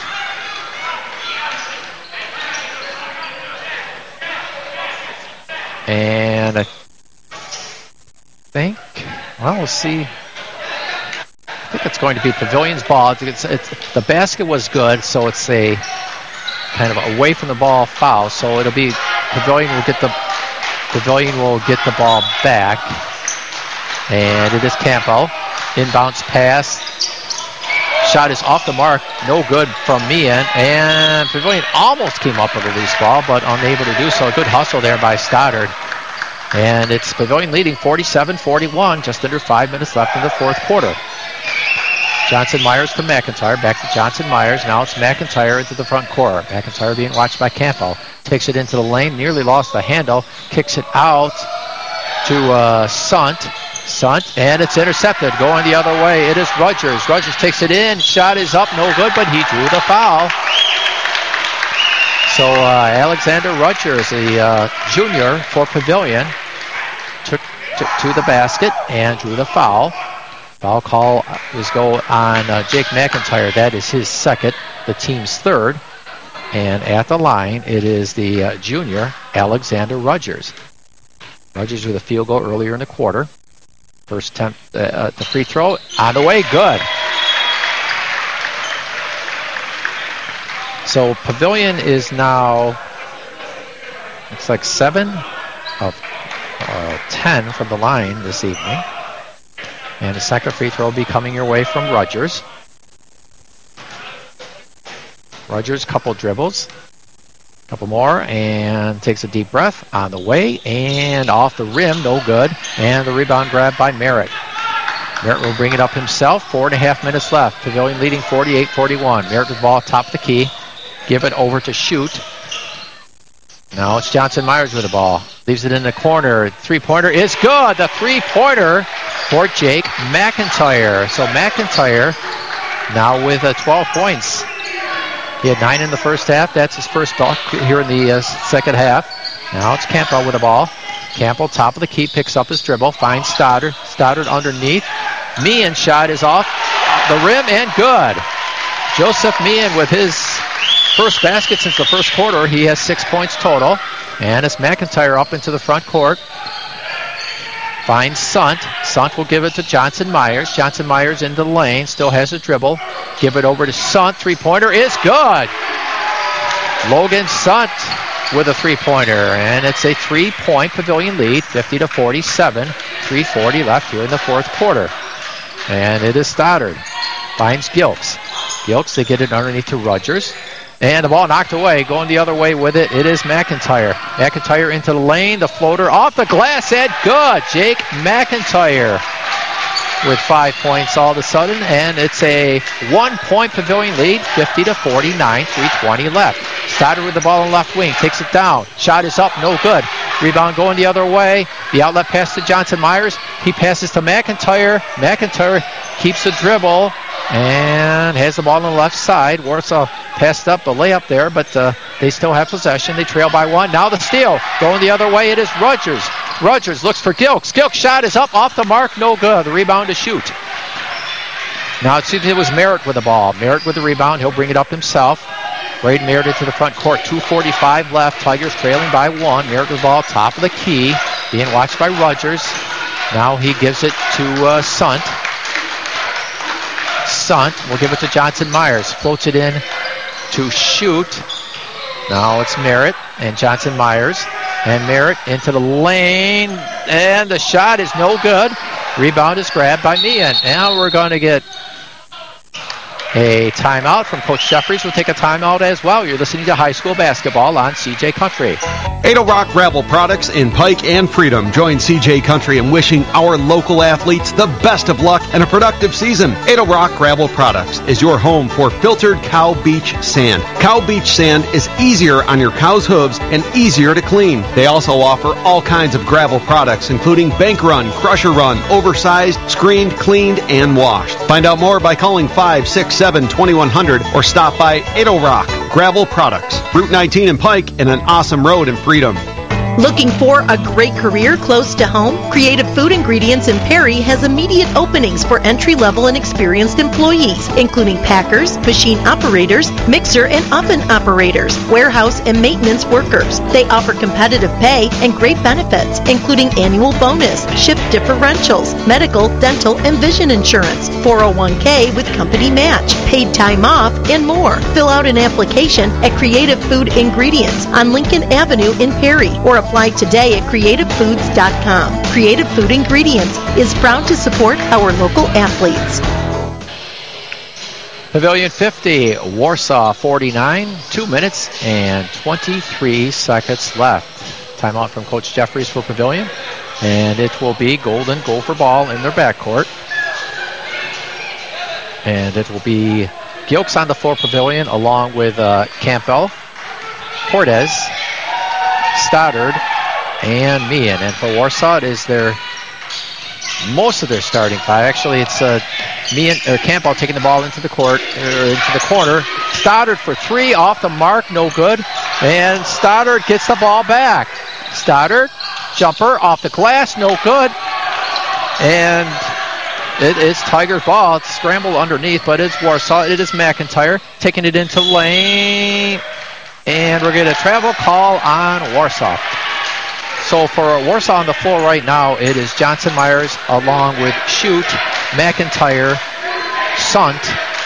And I think, well, we'll see. I think it's going to be Pavilion's ball. It's, it's, the basket was good, so it's a kind of away from the ball foul. So it'll be Pavilion will get the Pavilion will get the ball back, and it is Campo. Inbounds pass. Shot is off the mark, no good from Meehan, and Pavilion almost came up with a loose ball, but unable to do so. A good hustle there by Stoddard. And it's Pavilion leading forty-seven forty-one, just under five minutes left in the fourth quarter. Johnson Myers to McIntyre, back to Johnson Myers. Now it's McIntyre into the front court. McIntyre being watched by Campo. Takes it into the lane, nearly lost the handle, kicks it out to uh, Sant. Sant, and it's intercepted. Going the other way, it is Rogers. Rogers takes it in. Shot is up, no good, but he drew the foul. So uh, Alexander Rogers, the uh, junior for Pavilion, took, took to the basket and drew the foul. Foul call is go on uh, Jake McIntyre. That is his second, the team's third. And at the line, it is the uh, junior, Alexander Rogers. Rogers with a field goal earlier in the quarter. First attempt, uh, uh, the free throw, on the way, good. So Pavilion is now, looks like seven of uh, ten from the line this evening. And the second free throw will be coming your way from Rogers. Rogers, couple dribbles. Couple more, and takes a deep breath on the way, and off the rim, no good. And the rebound grab by Merritt. Merritt will bring it up himself. Four and a half minutes left. Pavilion leading forty-eight forty-one. Merritt with the ball top of the key. Give it over to shoot. Now it's Johnson Myers with the ball. Leaves it in the corner. Three-pointer is good. The three-pointer for Jake McIntyre. So McIntyre now with uh, twelve points. He had nine in the first half. That's his first buck here in the uh, second half. Now it's Campbell with the ball. Campbell, top of the key, picks up his dribble, finds Stoddard. Stoddard underneath. Meehan shot is off the rim and good. Joseph Meehan with his first basket since the first quarter. He has six points total. And it's McIntyre up into the front court. Finds Sant. Sant Sunt will give it to Johnson Myers. Johnson Myers into the lane, still has a dribble. Give it over to Sunt. Three-pointer is good. Logan Sunt with a three-pointer, and it's a three-point Pavilion lead, fifty to forty-seven. three forty left here in the fourth quarter. And it is Stoddard. Finds Gilks. Gilks, they get it underneath to Rogers. And the ball knocked away. Going the other way with it, it is McIntyre. McIntyre into the lane. The floater off the glass and good. Jake McIntyre with five points all of a sudden. And it's a one-point Pavilion lead, fifty to forty-nine. three twenty left. Stoddard with the ball in left wing. Takes it down. Shot is up. No good. Rebound going the other way. The outlet pass to Johnson Myers. He passes to McIntyre. McIntyre keeps the dribble and has the ball on the left side. Warsaw passed up the layup there, but uh, they still have possession. They trail by one. Now the steal. Going the other way, it is Rogers. Rogers looks for Gilks. Gilks' shot is up off the mark. No good. The rebound to shoot. Now it seems it was Merritt with the ball. Merritt with the rebound. He'll bring it up himself. Braden Merritt into the front court. two forty-five left. Tigers trailing by one. Merritt with the ball top of the key. Being watched by Rogers. Now he gives it to uh, Sunt. Sunt will give it to Johnson Myers. Floats it in to shoot. Now it's Merritt and Johnson Myers. And Merritt into the lane. And the shot is no good. Rebound is grabbed by Meehan. Now we're going to get a timeout from Coach Jeffries. We'll take a timeout as well. You're listening to high school basketball on C J Country. Edo Rock Gravel Products in Pike and Freedom. Join C J Country in wishing our local athletes the best of luck and a productive season. Edo Rock Gravel Products is your home for filtered Cow Beach sand. Cow Beach sand is easier on your cow's hooves and easier to clean. They also offer all kinds of gravel products, including bank run, crusher run, oversized, screened, cleaned, and washed. Find out more by calling five six seven, two one zero zero or stop by Edo Rock Gravel Products, Route nineteen in Pike, and an awesome road in Freedom. Looking for a great career close to home? Creative Food Ingredients in Perry has immediate openings for entry-level and experienced employees, including packers, machine operators, mixer and oven operators, warehouse and maintenance workers. They offer competitive pay and great benefits, including annual bonus, shift differentials, medical, dental, and vision insurance, four oh one k with company match, paid time off, and more. Fill out an application at Creative Food Ingredients on Lincoln Avenue in Perry, or apply today at creative foods dot com. Creative Food Ingredients is proud to support our local athletes. Pavilion fifty, Warsaw forty-nine, two minutes and twenty-three seconds left. Timeout from Coach Jeffries for Pavilion, and it will be Golden Gopher ball in their backcourt. And it will be Gilks on the floor, Pavilion, along with uh, Campbell, Cortez, Stoddard, and Meehan. And for Warsaw, it is their most of their starting five. Actually, it's uh, Meehan or Campbell taking the ball into the court, or into the corner. Stoddard for three, off the mark, no good. And Stoddard gets the ball back. Stoddard, jumper off the glass, no good. And it is Tiger's ball. It's scrambled underneath, but it's Warsaw. It is McIntyre taking it into lane. And we're getting a travel call on Warsaw. So for Warsaw on the floor right now, it is Johnson Myers along with Shoot, McIntyre, Sunt.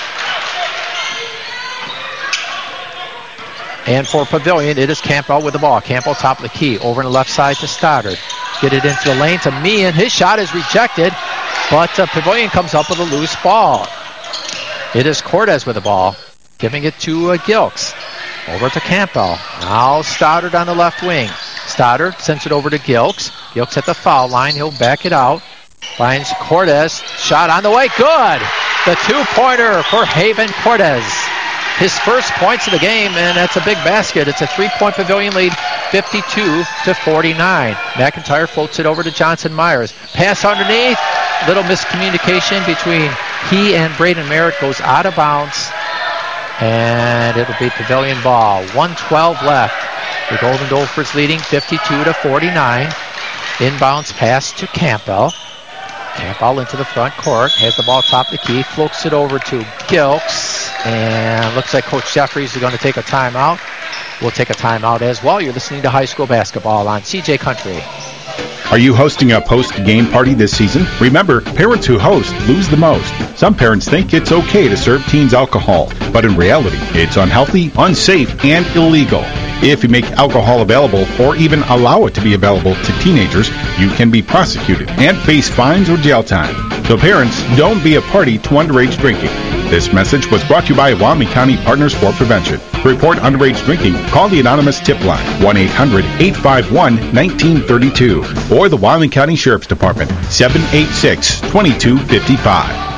And for Pavilion, it is Campbell with the ball. Campbell top of the key. Over on the left side to Stoddard. Get it into the lane to Meehan. His shot is rejected, but uh, Pavilion comes up with a loose ball. It is Cortez with the ball, giving it to uh, Gilks. Over to Campbell. Now Stoddard on the left wing. Stoddard sends it over to Gilks. Gilks at the foul line. He'll back it out. Finds Cortez. Shot on the way. Good. The two-pointer for Haven Cortez. His first points of the game, and that's a big basket. It's a three-point Pavilion lead, fifty-two to forty-nine. McIntyre floats it over to Johnson Myers. Pass underneath. Little miscommunication between he and Braden Merritt, goes out of bounds. And it'll be Pavilion ball. one twelve left. The Golden Gophers leading fifty-two to forty-nine. Inbounds pass to Campbell. Campbell into the front court. Has the ball top of the key. Floats it over to Gilks. And looks like Coach Jeffries is going to take a timeout. We'll take a timeout as well. You're listening to high school basketball on C J Country. Are you hosting a post-game party this season? Remember, parents who host lose the most. Some parents think it's okay to serve teens alcohol, but in reality, it's unhealthy, unsafe, and illegal. If you make alcohol available or even allow it to be available to teenagers, you can be prosecuted and face fines or jail time. So parents, don't be a party to underage drinking. This message was brought to you by Wyoming County Partners for Prevention. To report underage drinking, call the anonymous tip line, one eight hundred eight five one one nine three two, or the Wyoming County Sheriff's Department, seven eight six two two five five.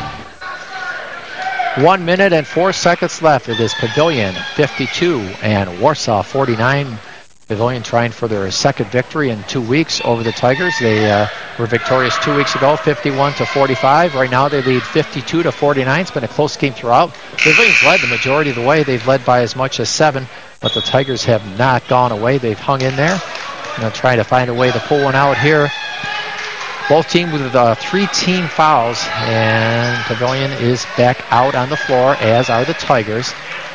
One minute and four seconds left. It is Pavilion fifty-two and Warsaw forty-nine. Pavilion trying for their second victory in two weeks over the Tigers. They uh, were victorious two weeks ago, fifty-one to forty-five. Right now they lead fifty-two to forty-nine. It's been a close game throughout. Pavilion's led the majority of the way. They've led by as much as seven, but the Tigers have not gone away. They've hung in there. They'll try to find a way to pull one out here. Both teams with uh, three team fouls, and Pavilion is back out on the floor, as are the Tigers.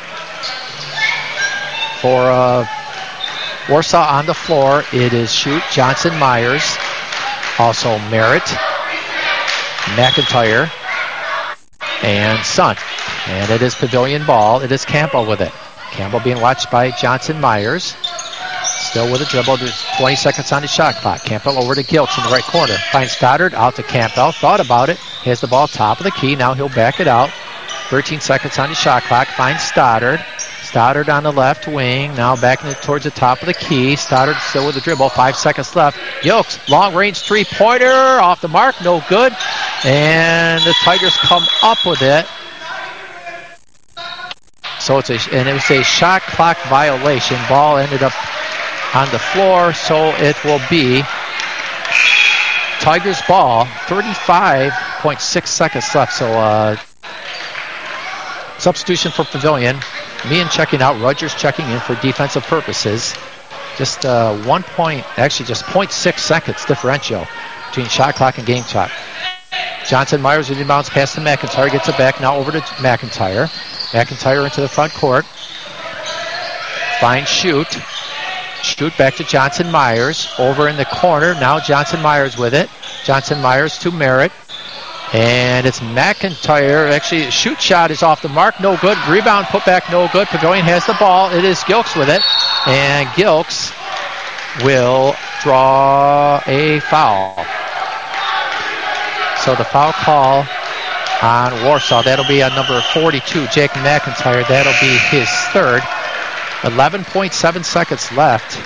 For uh, Warsaw on the floor, it is Shoot, Johnson, Myers, also Merritt, McIntyre, and Sun. And it is Pavilion ball. It is Campbell with it. Campbell being watched by Johnson, Myers. Still with a dribble. There's twenty seconds on the shot clock. Campbell over to Gilks in the right corner. Finds Stoddard out to Campbell. Thought about it. Has the ball top of the key. Now he'll back it out. thirteen seconds on the shot clock. Finds Stoddard. Stoddard on the left wing. Now backing it towards the top of the key. Stoddard still with the dribble. Five seconds left. Gilks, long range three-pointer. Off the mark. No good. And the Tigers come up with it. So it's a, and it was a shot clock violation. Ball ended up on the floor, so it will be Tigers ball. thirty-five point six seconds left. So uh, substitution for Pavilion. Meehan checking out. Rogers checking in for defensive purposes. Just uh, one point, actually just zero point six seconds differential between shot clock and game clock. Johnson Myers with the bounce pass to McIntyre. Gets it back now over to McIntyre. McIntyre into the front court. Finds Shoot. Shoot back to Johnson Myers. Over in the corner. Now Johnson Myers with it. Johnson Myers to Merritt. And it's McIntyre. Actually, the shoot shot is off the mark. No good. Rebound put back. No good. Pavilion has the ball. It is Gilks with it. And Gilks will draw a foul. So the foul call on Warsaw. That'll be on number forty-two, Jake McIntyre. That'll be his third. eleven point seven seconds left.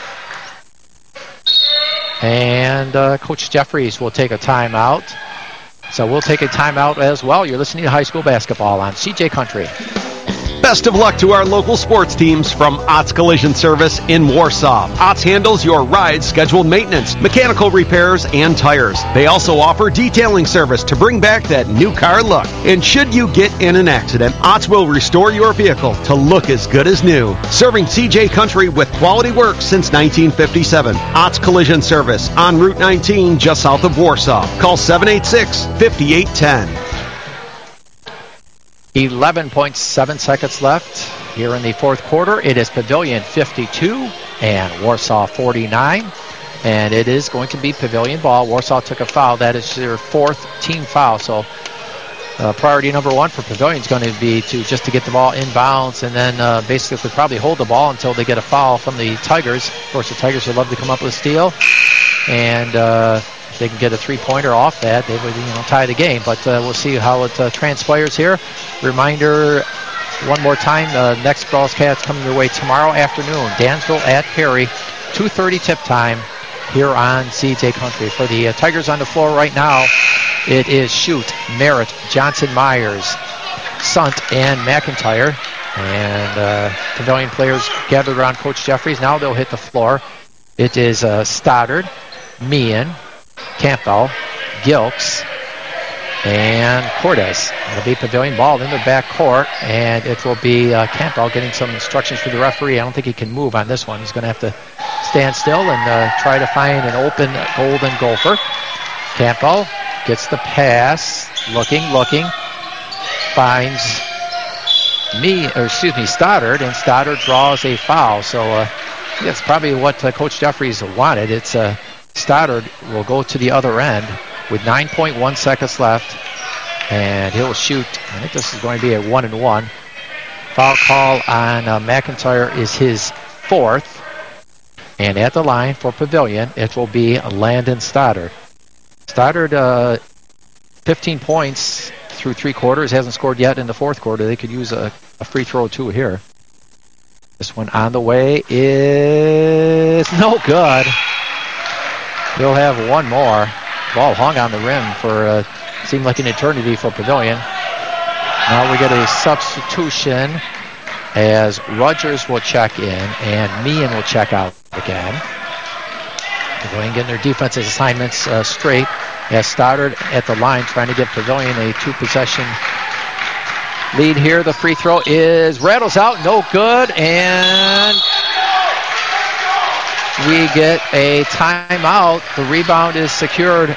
And uh, Coach Jeffries will take a timeout. So we'll take a timeout as well. You're listening to high school basketball on C J Country. Best of luck to our local sports teams from Ott's Collision Service in Warsaw. Ott's handles your ride, scheduled maintenance, mechanical repairs, and tires. They also offer detailing service to bring back that new car look. And should you get in an accident, Ott's will restore your vehicle to look as good as new. Serving C J Country with quality work since nineteen fifty-seven. Ott's Collision Service on Route nineteen just south of Warsaw. Call seven eight six, five eight one zero. eleven point seven seconds left here in the fourth quarter. It is Pavilion fifty-two and Warsaw forty-nine. And it is going to be Pavilion ball. Warsaw took a foul. That is their fourth team foul. So uh, priority number one for Pavilion is going to be to just to get the ball inbounds and then uh, basically probably hold the ball until they get a foul from the Tigers. Of course, the Tigers would love to come up with a steal. And uh, if they can get a three-pointer off that, they would, you know, tie the game. But uh, we'll see how it uh, transpires here. Reminder, one more time, the uh, next broadcast coming your way tomorrow afternoon. Dansville at Perry, two thirty tip time here on C J Country. For the uh, Tigers on the floor right now, it is Shoot, Merritt, Johnson Myers, Sant, and McIntyre. And uh, Pavilion players gathered around Coach Jeffries. Now they'll hit the floor. It is uh, Stoddard, Meehan, Campbell, Gilks, and Cordes. It'll be Pavilion ball in the back court, and it will be uh, Campbell getting some instructions from the referee. I don't think he can move on this one. He's going to have to stand still and uh, try to find an open Golden Gopher. Campbell gets the pass, looking, looking, finds me, or excuse me, Stoddard, and Stoddard draws a foul. So uh, that's probably what uh, Coach Jeffries wanted. It's a uh, Stoddard will go to the other end with nine point one seconds left, and he'll shoot. I think this is going to be a one and one. Foul call on uh, McIntyre is his fourth. And at the line for Pavilion, it will be Landon Stoddard. Stoddard, uh, fifteen points through three quarters, hasn't scored yet in the fourth quarter. They could use a, a free throw, too, here. This one on the way is no good. He'll have one more. Ball hung on the rim for, uh, seemed like an eternity for Pavilion. Now we get a substitution as Rogers will check in and Meehan will check out again. They're going and getting their defensive assignments uh, straight as Stoddard at the line trying to give Pavilion a two-possession lead here. The free throw is rattles out, no good, and we get a timeout. The rebound is secured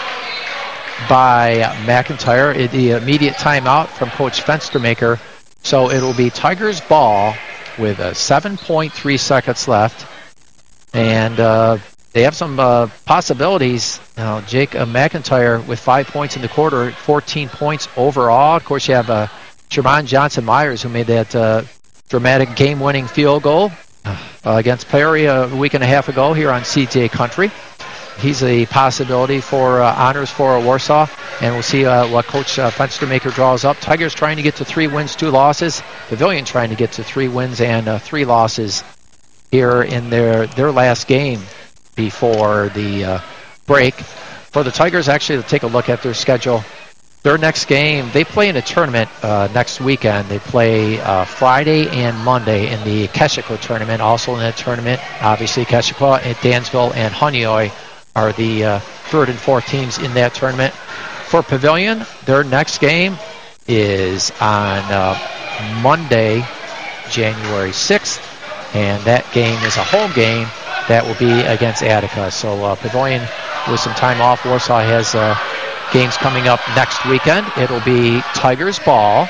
by McIntyre. The immediate timeout from Coach Fenstermaker. So it will be Tigers ball with uh, seven point three seconds left. And uh, they have some uh, possibilities. Now, Jake uh, McIntyre with five points in the quarter, fourteen points overall. Of course, you have uh, Sherman Johnson-Myers, who made that uh, dramatic game-winning field goal uh, against Perry a week and a half ago here on C J Country. He's a possibility for uh, honors for Warsaw, and we'll see uh, what Coach uh, Fenstermaker draws up. Tigers trying to get to three wins, two losses. Pavilion trying to get to three wins and uh, three losses here in their, their last game before the uh, break. For the Tigers, actually, to take a look at their schedule, their next game, they play in a tournament uh, next weekend. They play uh, Friday and Monday in the Keshiko tournament. Also in that tournament, obviously, Keshiko, Dansville, and Honioy are the uh, third and fourth teams in that tournament. For Pavilion, their next game is on uh, Monday, January sixth, and that game is a home game that will be against Attica. So uh, Pavilion with some time off. Warsaw has uh, games coming up next weekend. It'll be Tigers ball.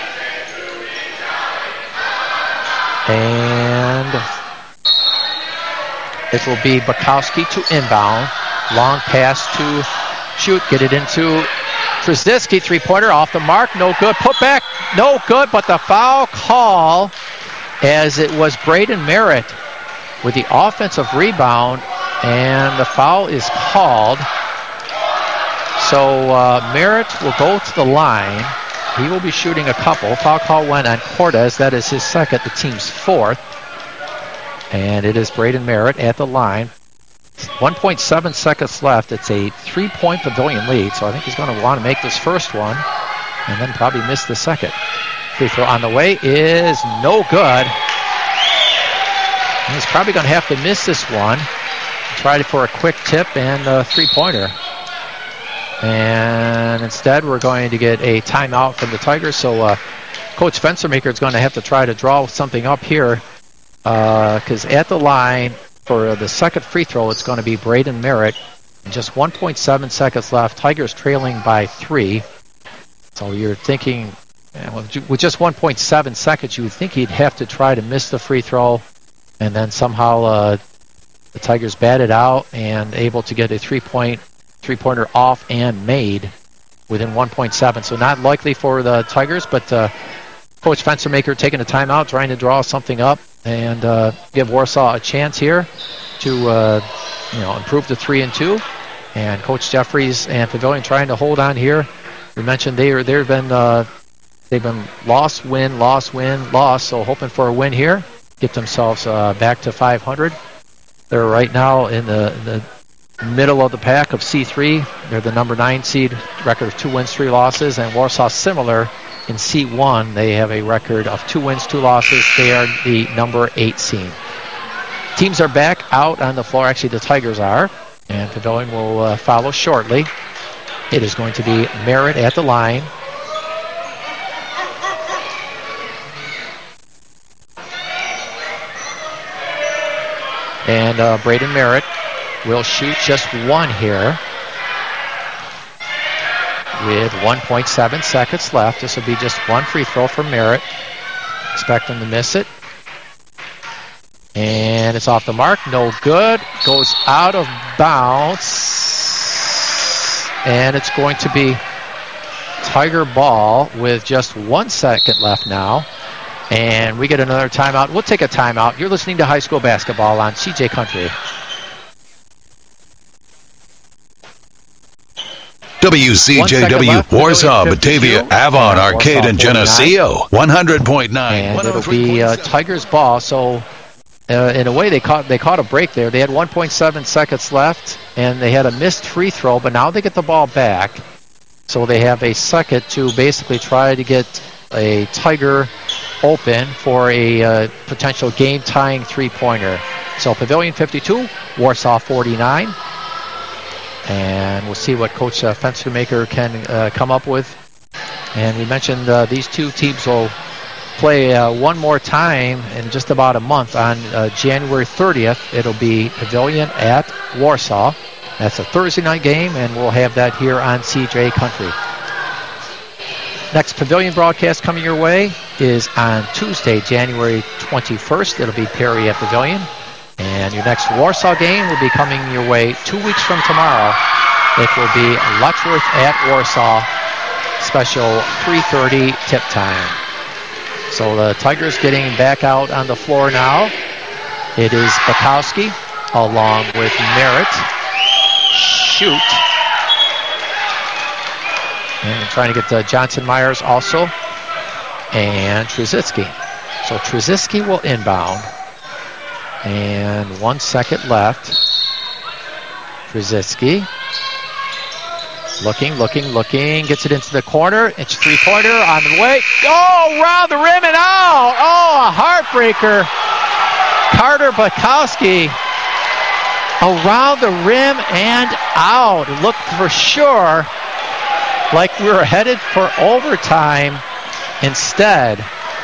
And it will be Bukowski to inbound. Long pass to shoot. Get it into Krzyzewski. Three-pointer off the mark. No good. Put back. No good. But the foul call, as it was Braden Merritt with the offensive rebound. And the foul is called. So uh, Merritt will go to the line. He will be shooting a couple. Foul call went on Cortez. That is his second, the team's fourth. And it is Braden Merritt at the line. one point seven seconds left. It's a three-point Pavilion lead, so I think he's going to want to make this first one and then probably miss the second. Free throw on the way is no good. And he's probably going to have to miss this one. Tried it for a quick tip and a three-pointer. And instead, we're going to get a timeout from the Tigers. So uh, Coach Fenstermaker is going to have to try to draw something up here because uh, at the line for the second free throw, it's going to be Braden Merritt. And just one point seven seconds left. Tigers trailing by three. So you're thinking, with just one point seven seconds, you would think he'd have to try to miss the free throw, and then somehow uh, the Tigers batted out and able to get a three-point three-pointer off and made within one point seven. So not likely for the Tigers, but uh, Coach Fenstermaker taking a timeout, trying to draw something up and uh, give Warsaw a chance here to uh, you know improve to three and two. And Coach Jeffries and Pavilion trying to hold on here. We mentioned they are they've been uh, they've been loss win loss win loss. So hoping for a win here, get themselves uh, back to five hundred. They're right now in the the middle of the pack of C three. They're the number nine seed, record of two wins, three losses, and Warsaw similar in C one. They have a record of two wins, two losses. They are the number eight seed. Teams are back out on the floor. Actually, the Tigers are, and Pavilion will uh, follow shortly. It is going to be Merritt at the line. And uh, Braden Merritt will shoot just one here with one point seven seconds left. This will be just one free throw for Merritt. Expect him to miss it. And And it's off the mark. No good. Goes out of bounds. And it's going to be Tiger ball with just one second left now. And we get another timeout. We'll take a timeout. You're listening to high school basketball on C J Country. W C J W, Warsaw, Batavia, Avon, Arcade, and Geneseo, one hundred point nine. And it'll be uh, Tigers ball. So, uh, in a way, they caught they caught a break there. They had one point seven seconds left, and they had a missed free throw, but now they get the ball back. So they have a second to basically try to get a Tiger open for a uh, potential game-tying three-pointer. So Pavilion fifty-two, Warsaw forty-nine. And we'll see what Coach uh, Fenstermaker can uh, come up with. And we mentioned uh, these two teams will play uh, one more time in just about a month on uh, January thirtieth. It'll be Pavilion at Warsaw. That's a Thursday night game, and we'll have that here on C J Country. Next Pavilion broadcast coming your way is on Tuesday, January twenty-first. It'll be Perry at Pavilion. And your next Warsaw game will be coming your way two weeks from tomorrow. It will be Letchworth at Warsaw, special three thirty tip time. So the Tigers getting back out on the floor now. It is Bukowski along with Merritt. Shoot. And trying to get uh, Johnson Myers also. And Trzicki. So Trzicki will inbound. And one second left. Trzicki. Looking, looking, looking. Gets it into the corner. It's three-pointer on the way. Oh, around the rim and out. Oh, a heartbreaker. Carter Bukowski around the rim and out. It looked for sure like we were headed for overtime. Instead,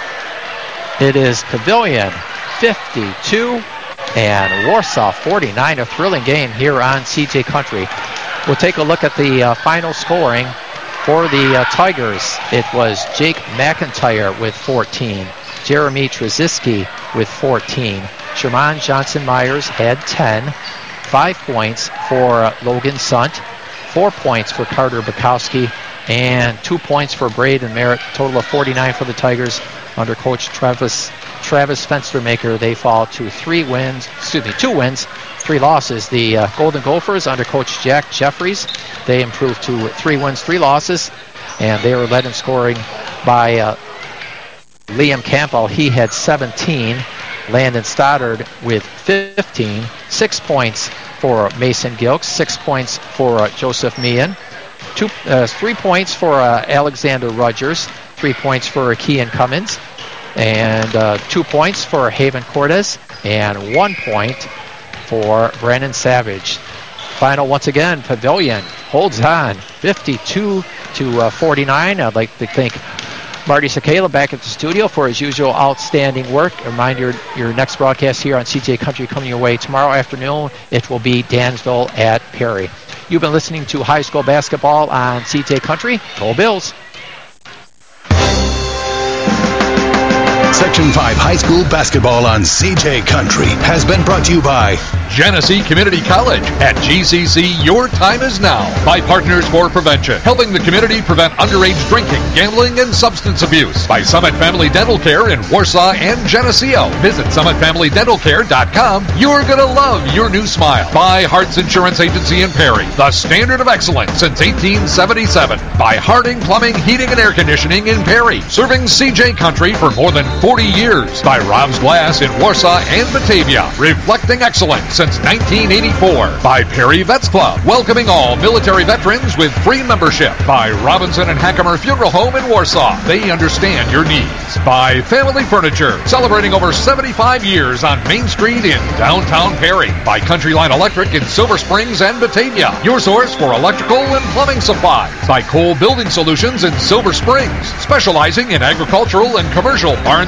it is Pavilion fifty-two and Warsaw forty-nine. A thrilling game here on C J Country. We'll take a look at the uh, final scoring for the uh, Tigers. It was Jake McIntyre with fourteen, Jeremy Trzicki with fourteen, Sherman Johnson-Myers had ten, five points for uh, Logan Sunt, four points for Carter Bukowski, and two points for Braden Merritt. Total of forty-nine for the Tigers under Coach Travis Travis Fenstermaker. They fall to three wins, excuse me, two wins, three losses. The uh, Golden Gophers under Coach Jack Jeffries, they improved to three wins, three losses, and they were led in scoring by uh, Liam Campbell. He had seventeen. Landon Stoddard with fifteen. Six points for Mason Gilks. Six points for uh, Joseph Meehan. Two, uh, three points for uh, Alexander Rogers. Three points for Kean Cummins. And uh, two points for Haven Cortez. And one point for Brandon Savage. Final once again, Pavilion holds on fifty-two to forty-nine. I'd like to thank Marty Sakala back at the studio for his usual outstanding work. A reminder, your next broadcast here on C J Country coming your way tomorrow afternoon. It will be Dansville at Perry. You've been listening to high school basketball on C J Country. Go Bills. Section five High School Basketball on C J Country has been brought to you by Genesee Community College. At G C C, your time is now. By Partners for Prevention, helping the community prevent underage drinking, gambling, and substance abuse. By Summit Family Dental Care in Warsaw and Geneseo. Visit summit family dental care dot com. You're going to love your new smile. By Hart's Insurance Agency in Perry, the standard of excellence since eighteen seventy-seven. By Harding Plumbing, Heating, and Air Conditioning in Perry, serving C J Country for more than forty years. By Rob's Glass in Warsaw and Batavia, reflecting excellence since nineteen eighty-four. By Perry Vets Club, welcoming all military veterans with free membership. By Robinson and Hackemer Funeral Home in Warsaw, they understand your needs. By Family Furniture, celebrating over seventy-five years on Main Street in downtown Perry. By Country Line Electric in Silver Springs and Batavia, your source for electrical and plumbing supplies. By Cole Building Solutions in Silver Springs, specializing in agricultural and commercial barns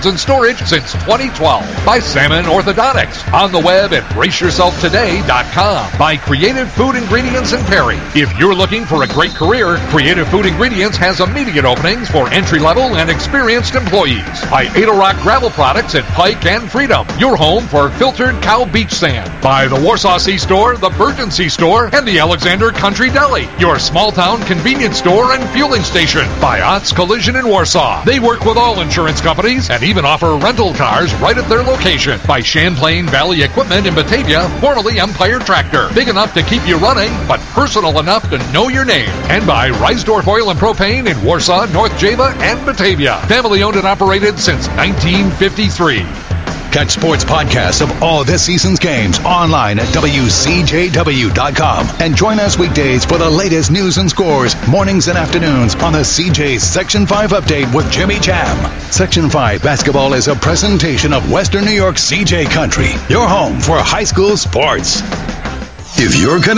and storage since twenty twelve. By Salmon Orthodontics. On the web at brace yourself today dot com. By Creative Food Ingredients in Perry. If you're looking for a great career, Creative Food Ingredients has immediate openings for entry-level and experienced employees. By Ada Rock Gravel Products at Pike and Freedom. Your home for filtered cow beach sand. By the Warsaw C-Store, the Virgin C-Store, and the Alexander Country Deli. Your small-town convenience store and fueling station. By Ott's Collision in Warsaw. They work with all insurance companies and even offer rental cars right at their location. By Champlain Valley Equipment in Batavia, formerly Empire Tractor. Big enough to keep you running, but personal enough to know your name. And by Reisdorf Oil and Propane in Warsaw, North Java, and Batavia. Family owned and operated since nineteen fifty-three. Catch sports podcasts of all this season's games online at W C J W dot com. And join us weekdays for the latest news and scores, mornings and afternoons on the C J Section five Update with Jimmy Jam. Section five Basketball is a presentation of Western New York C J Country, your home for high school sports. If you're connected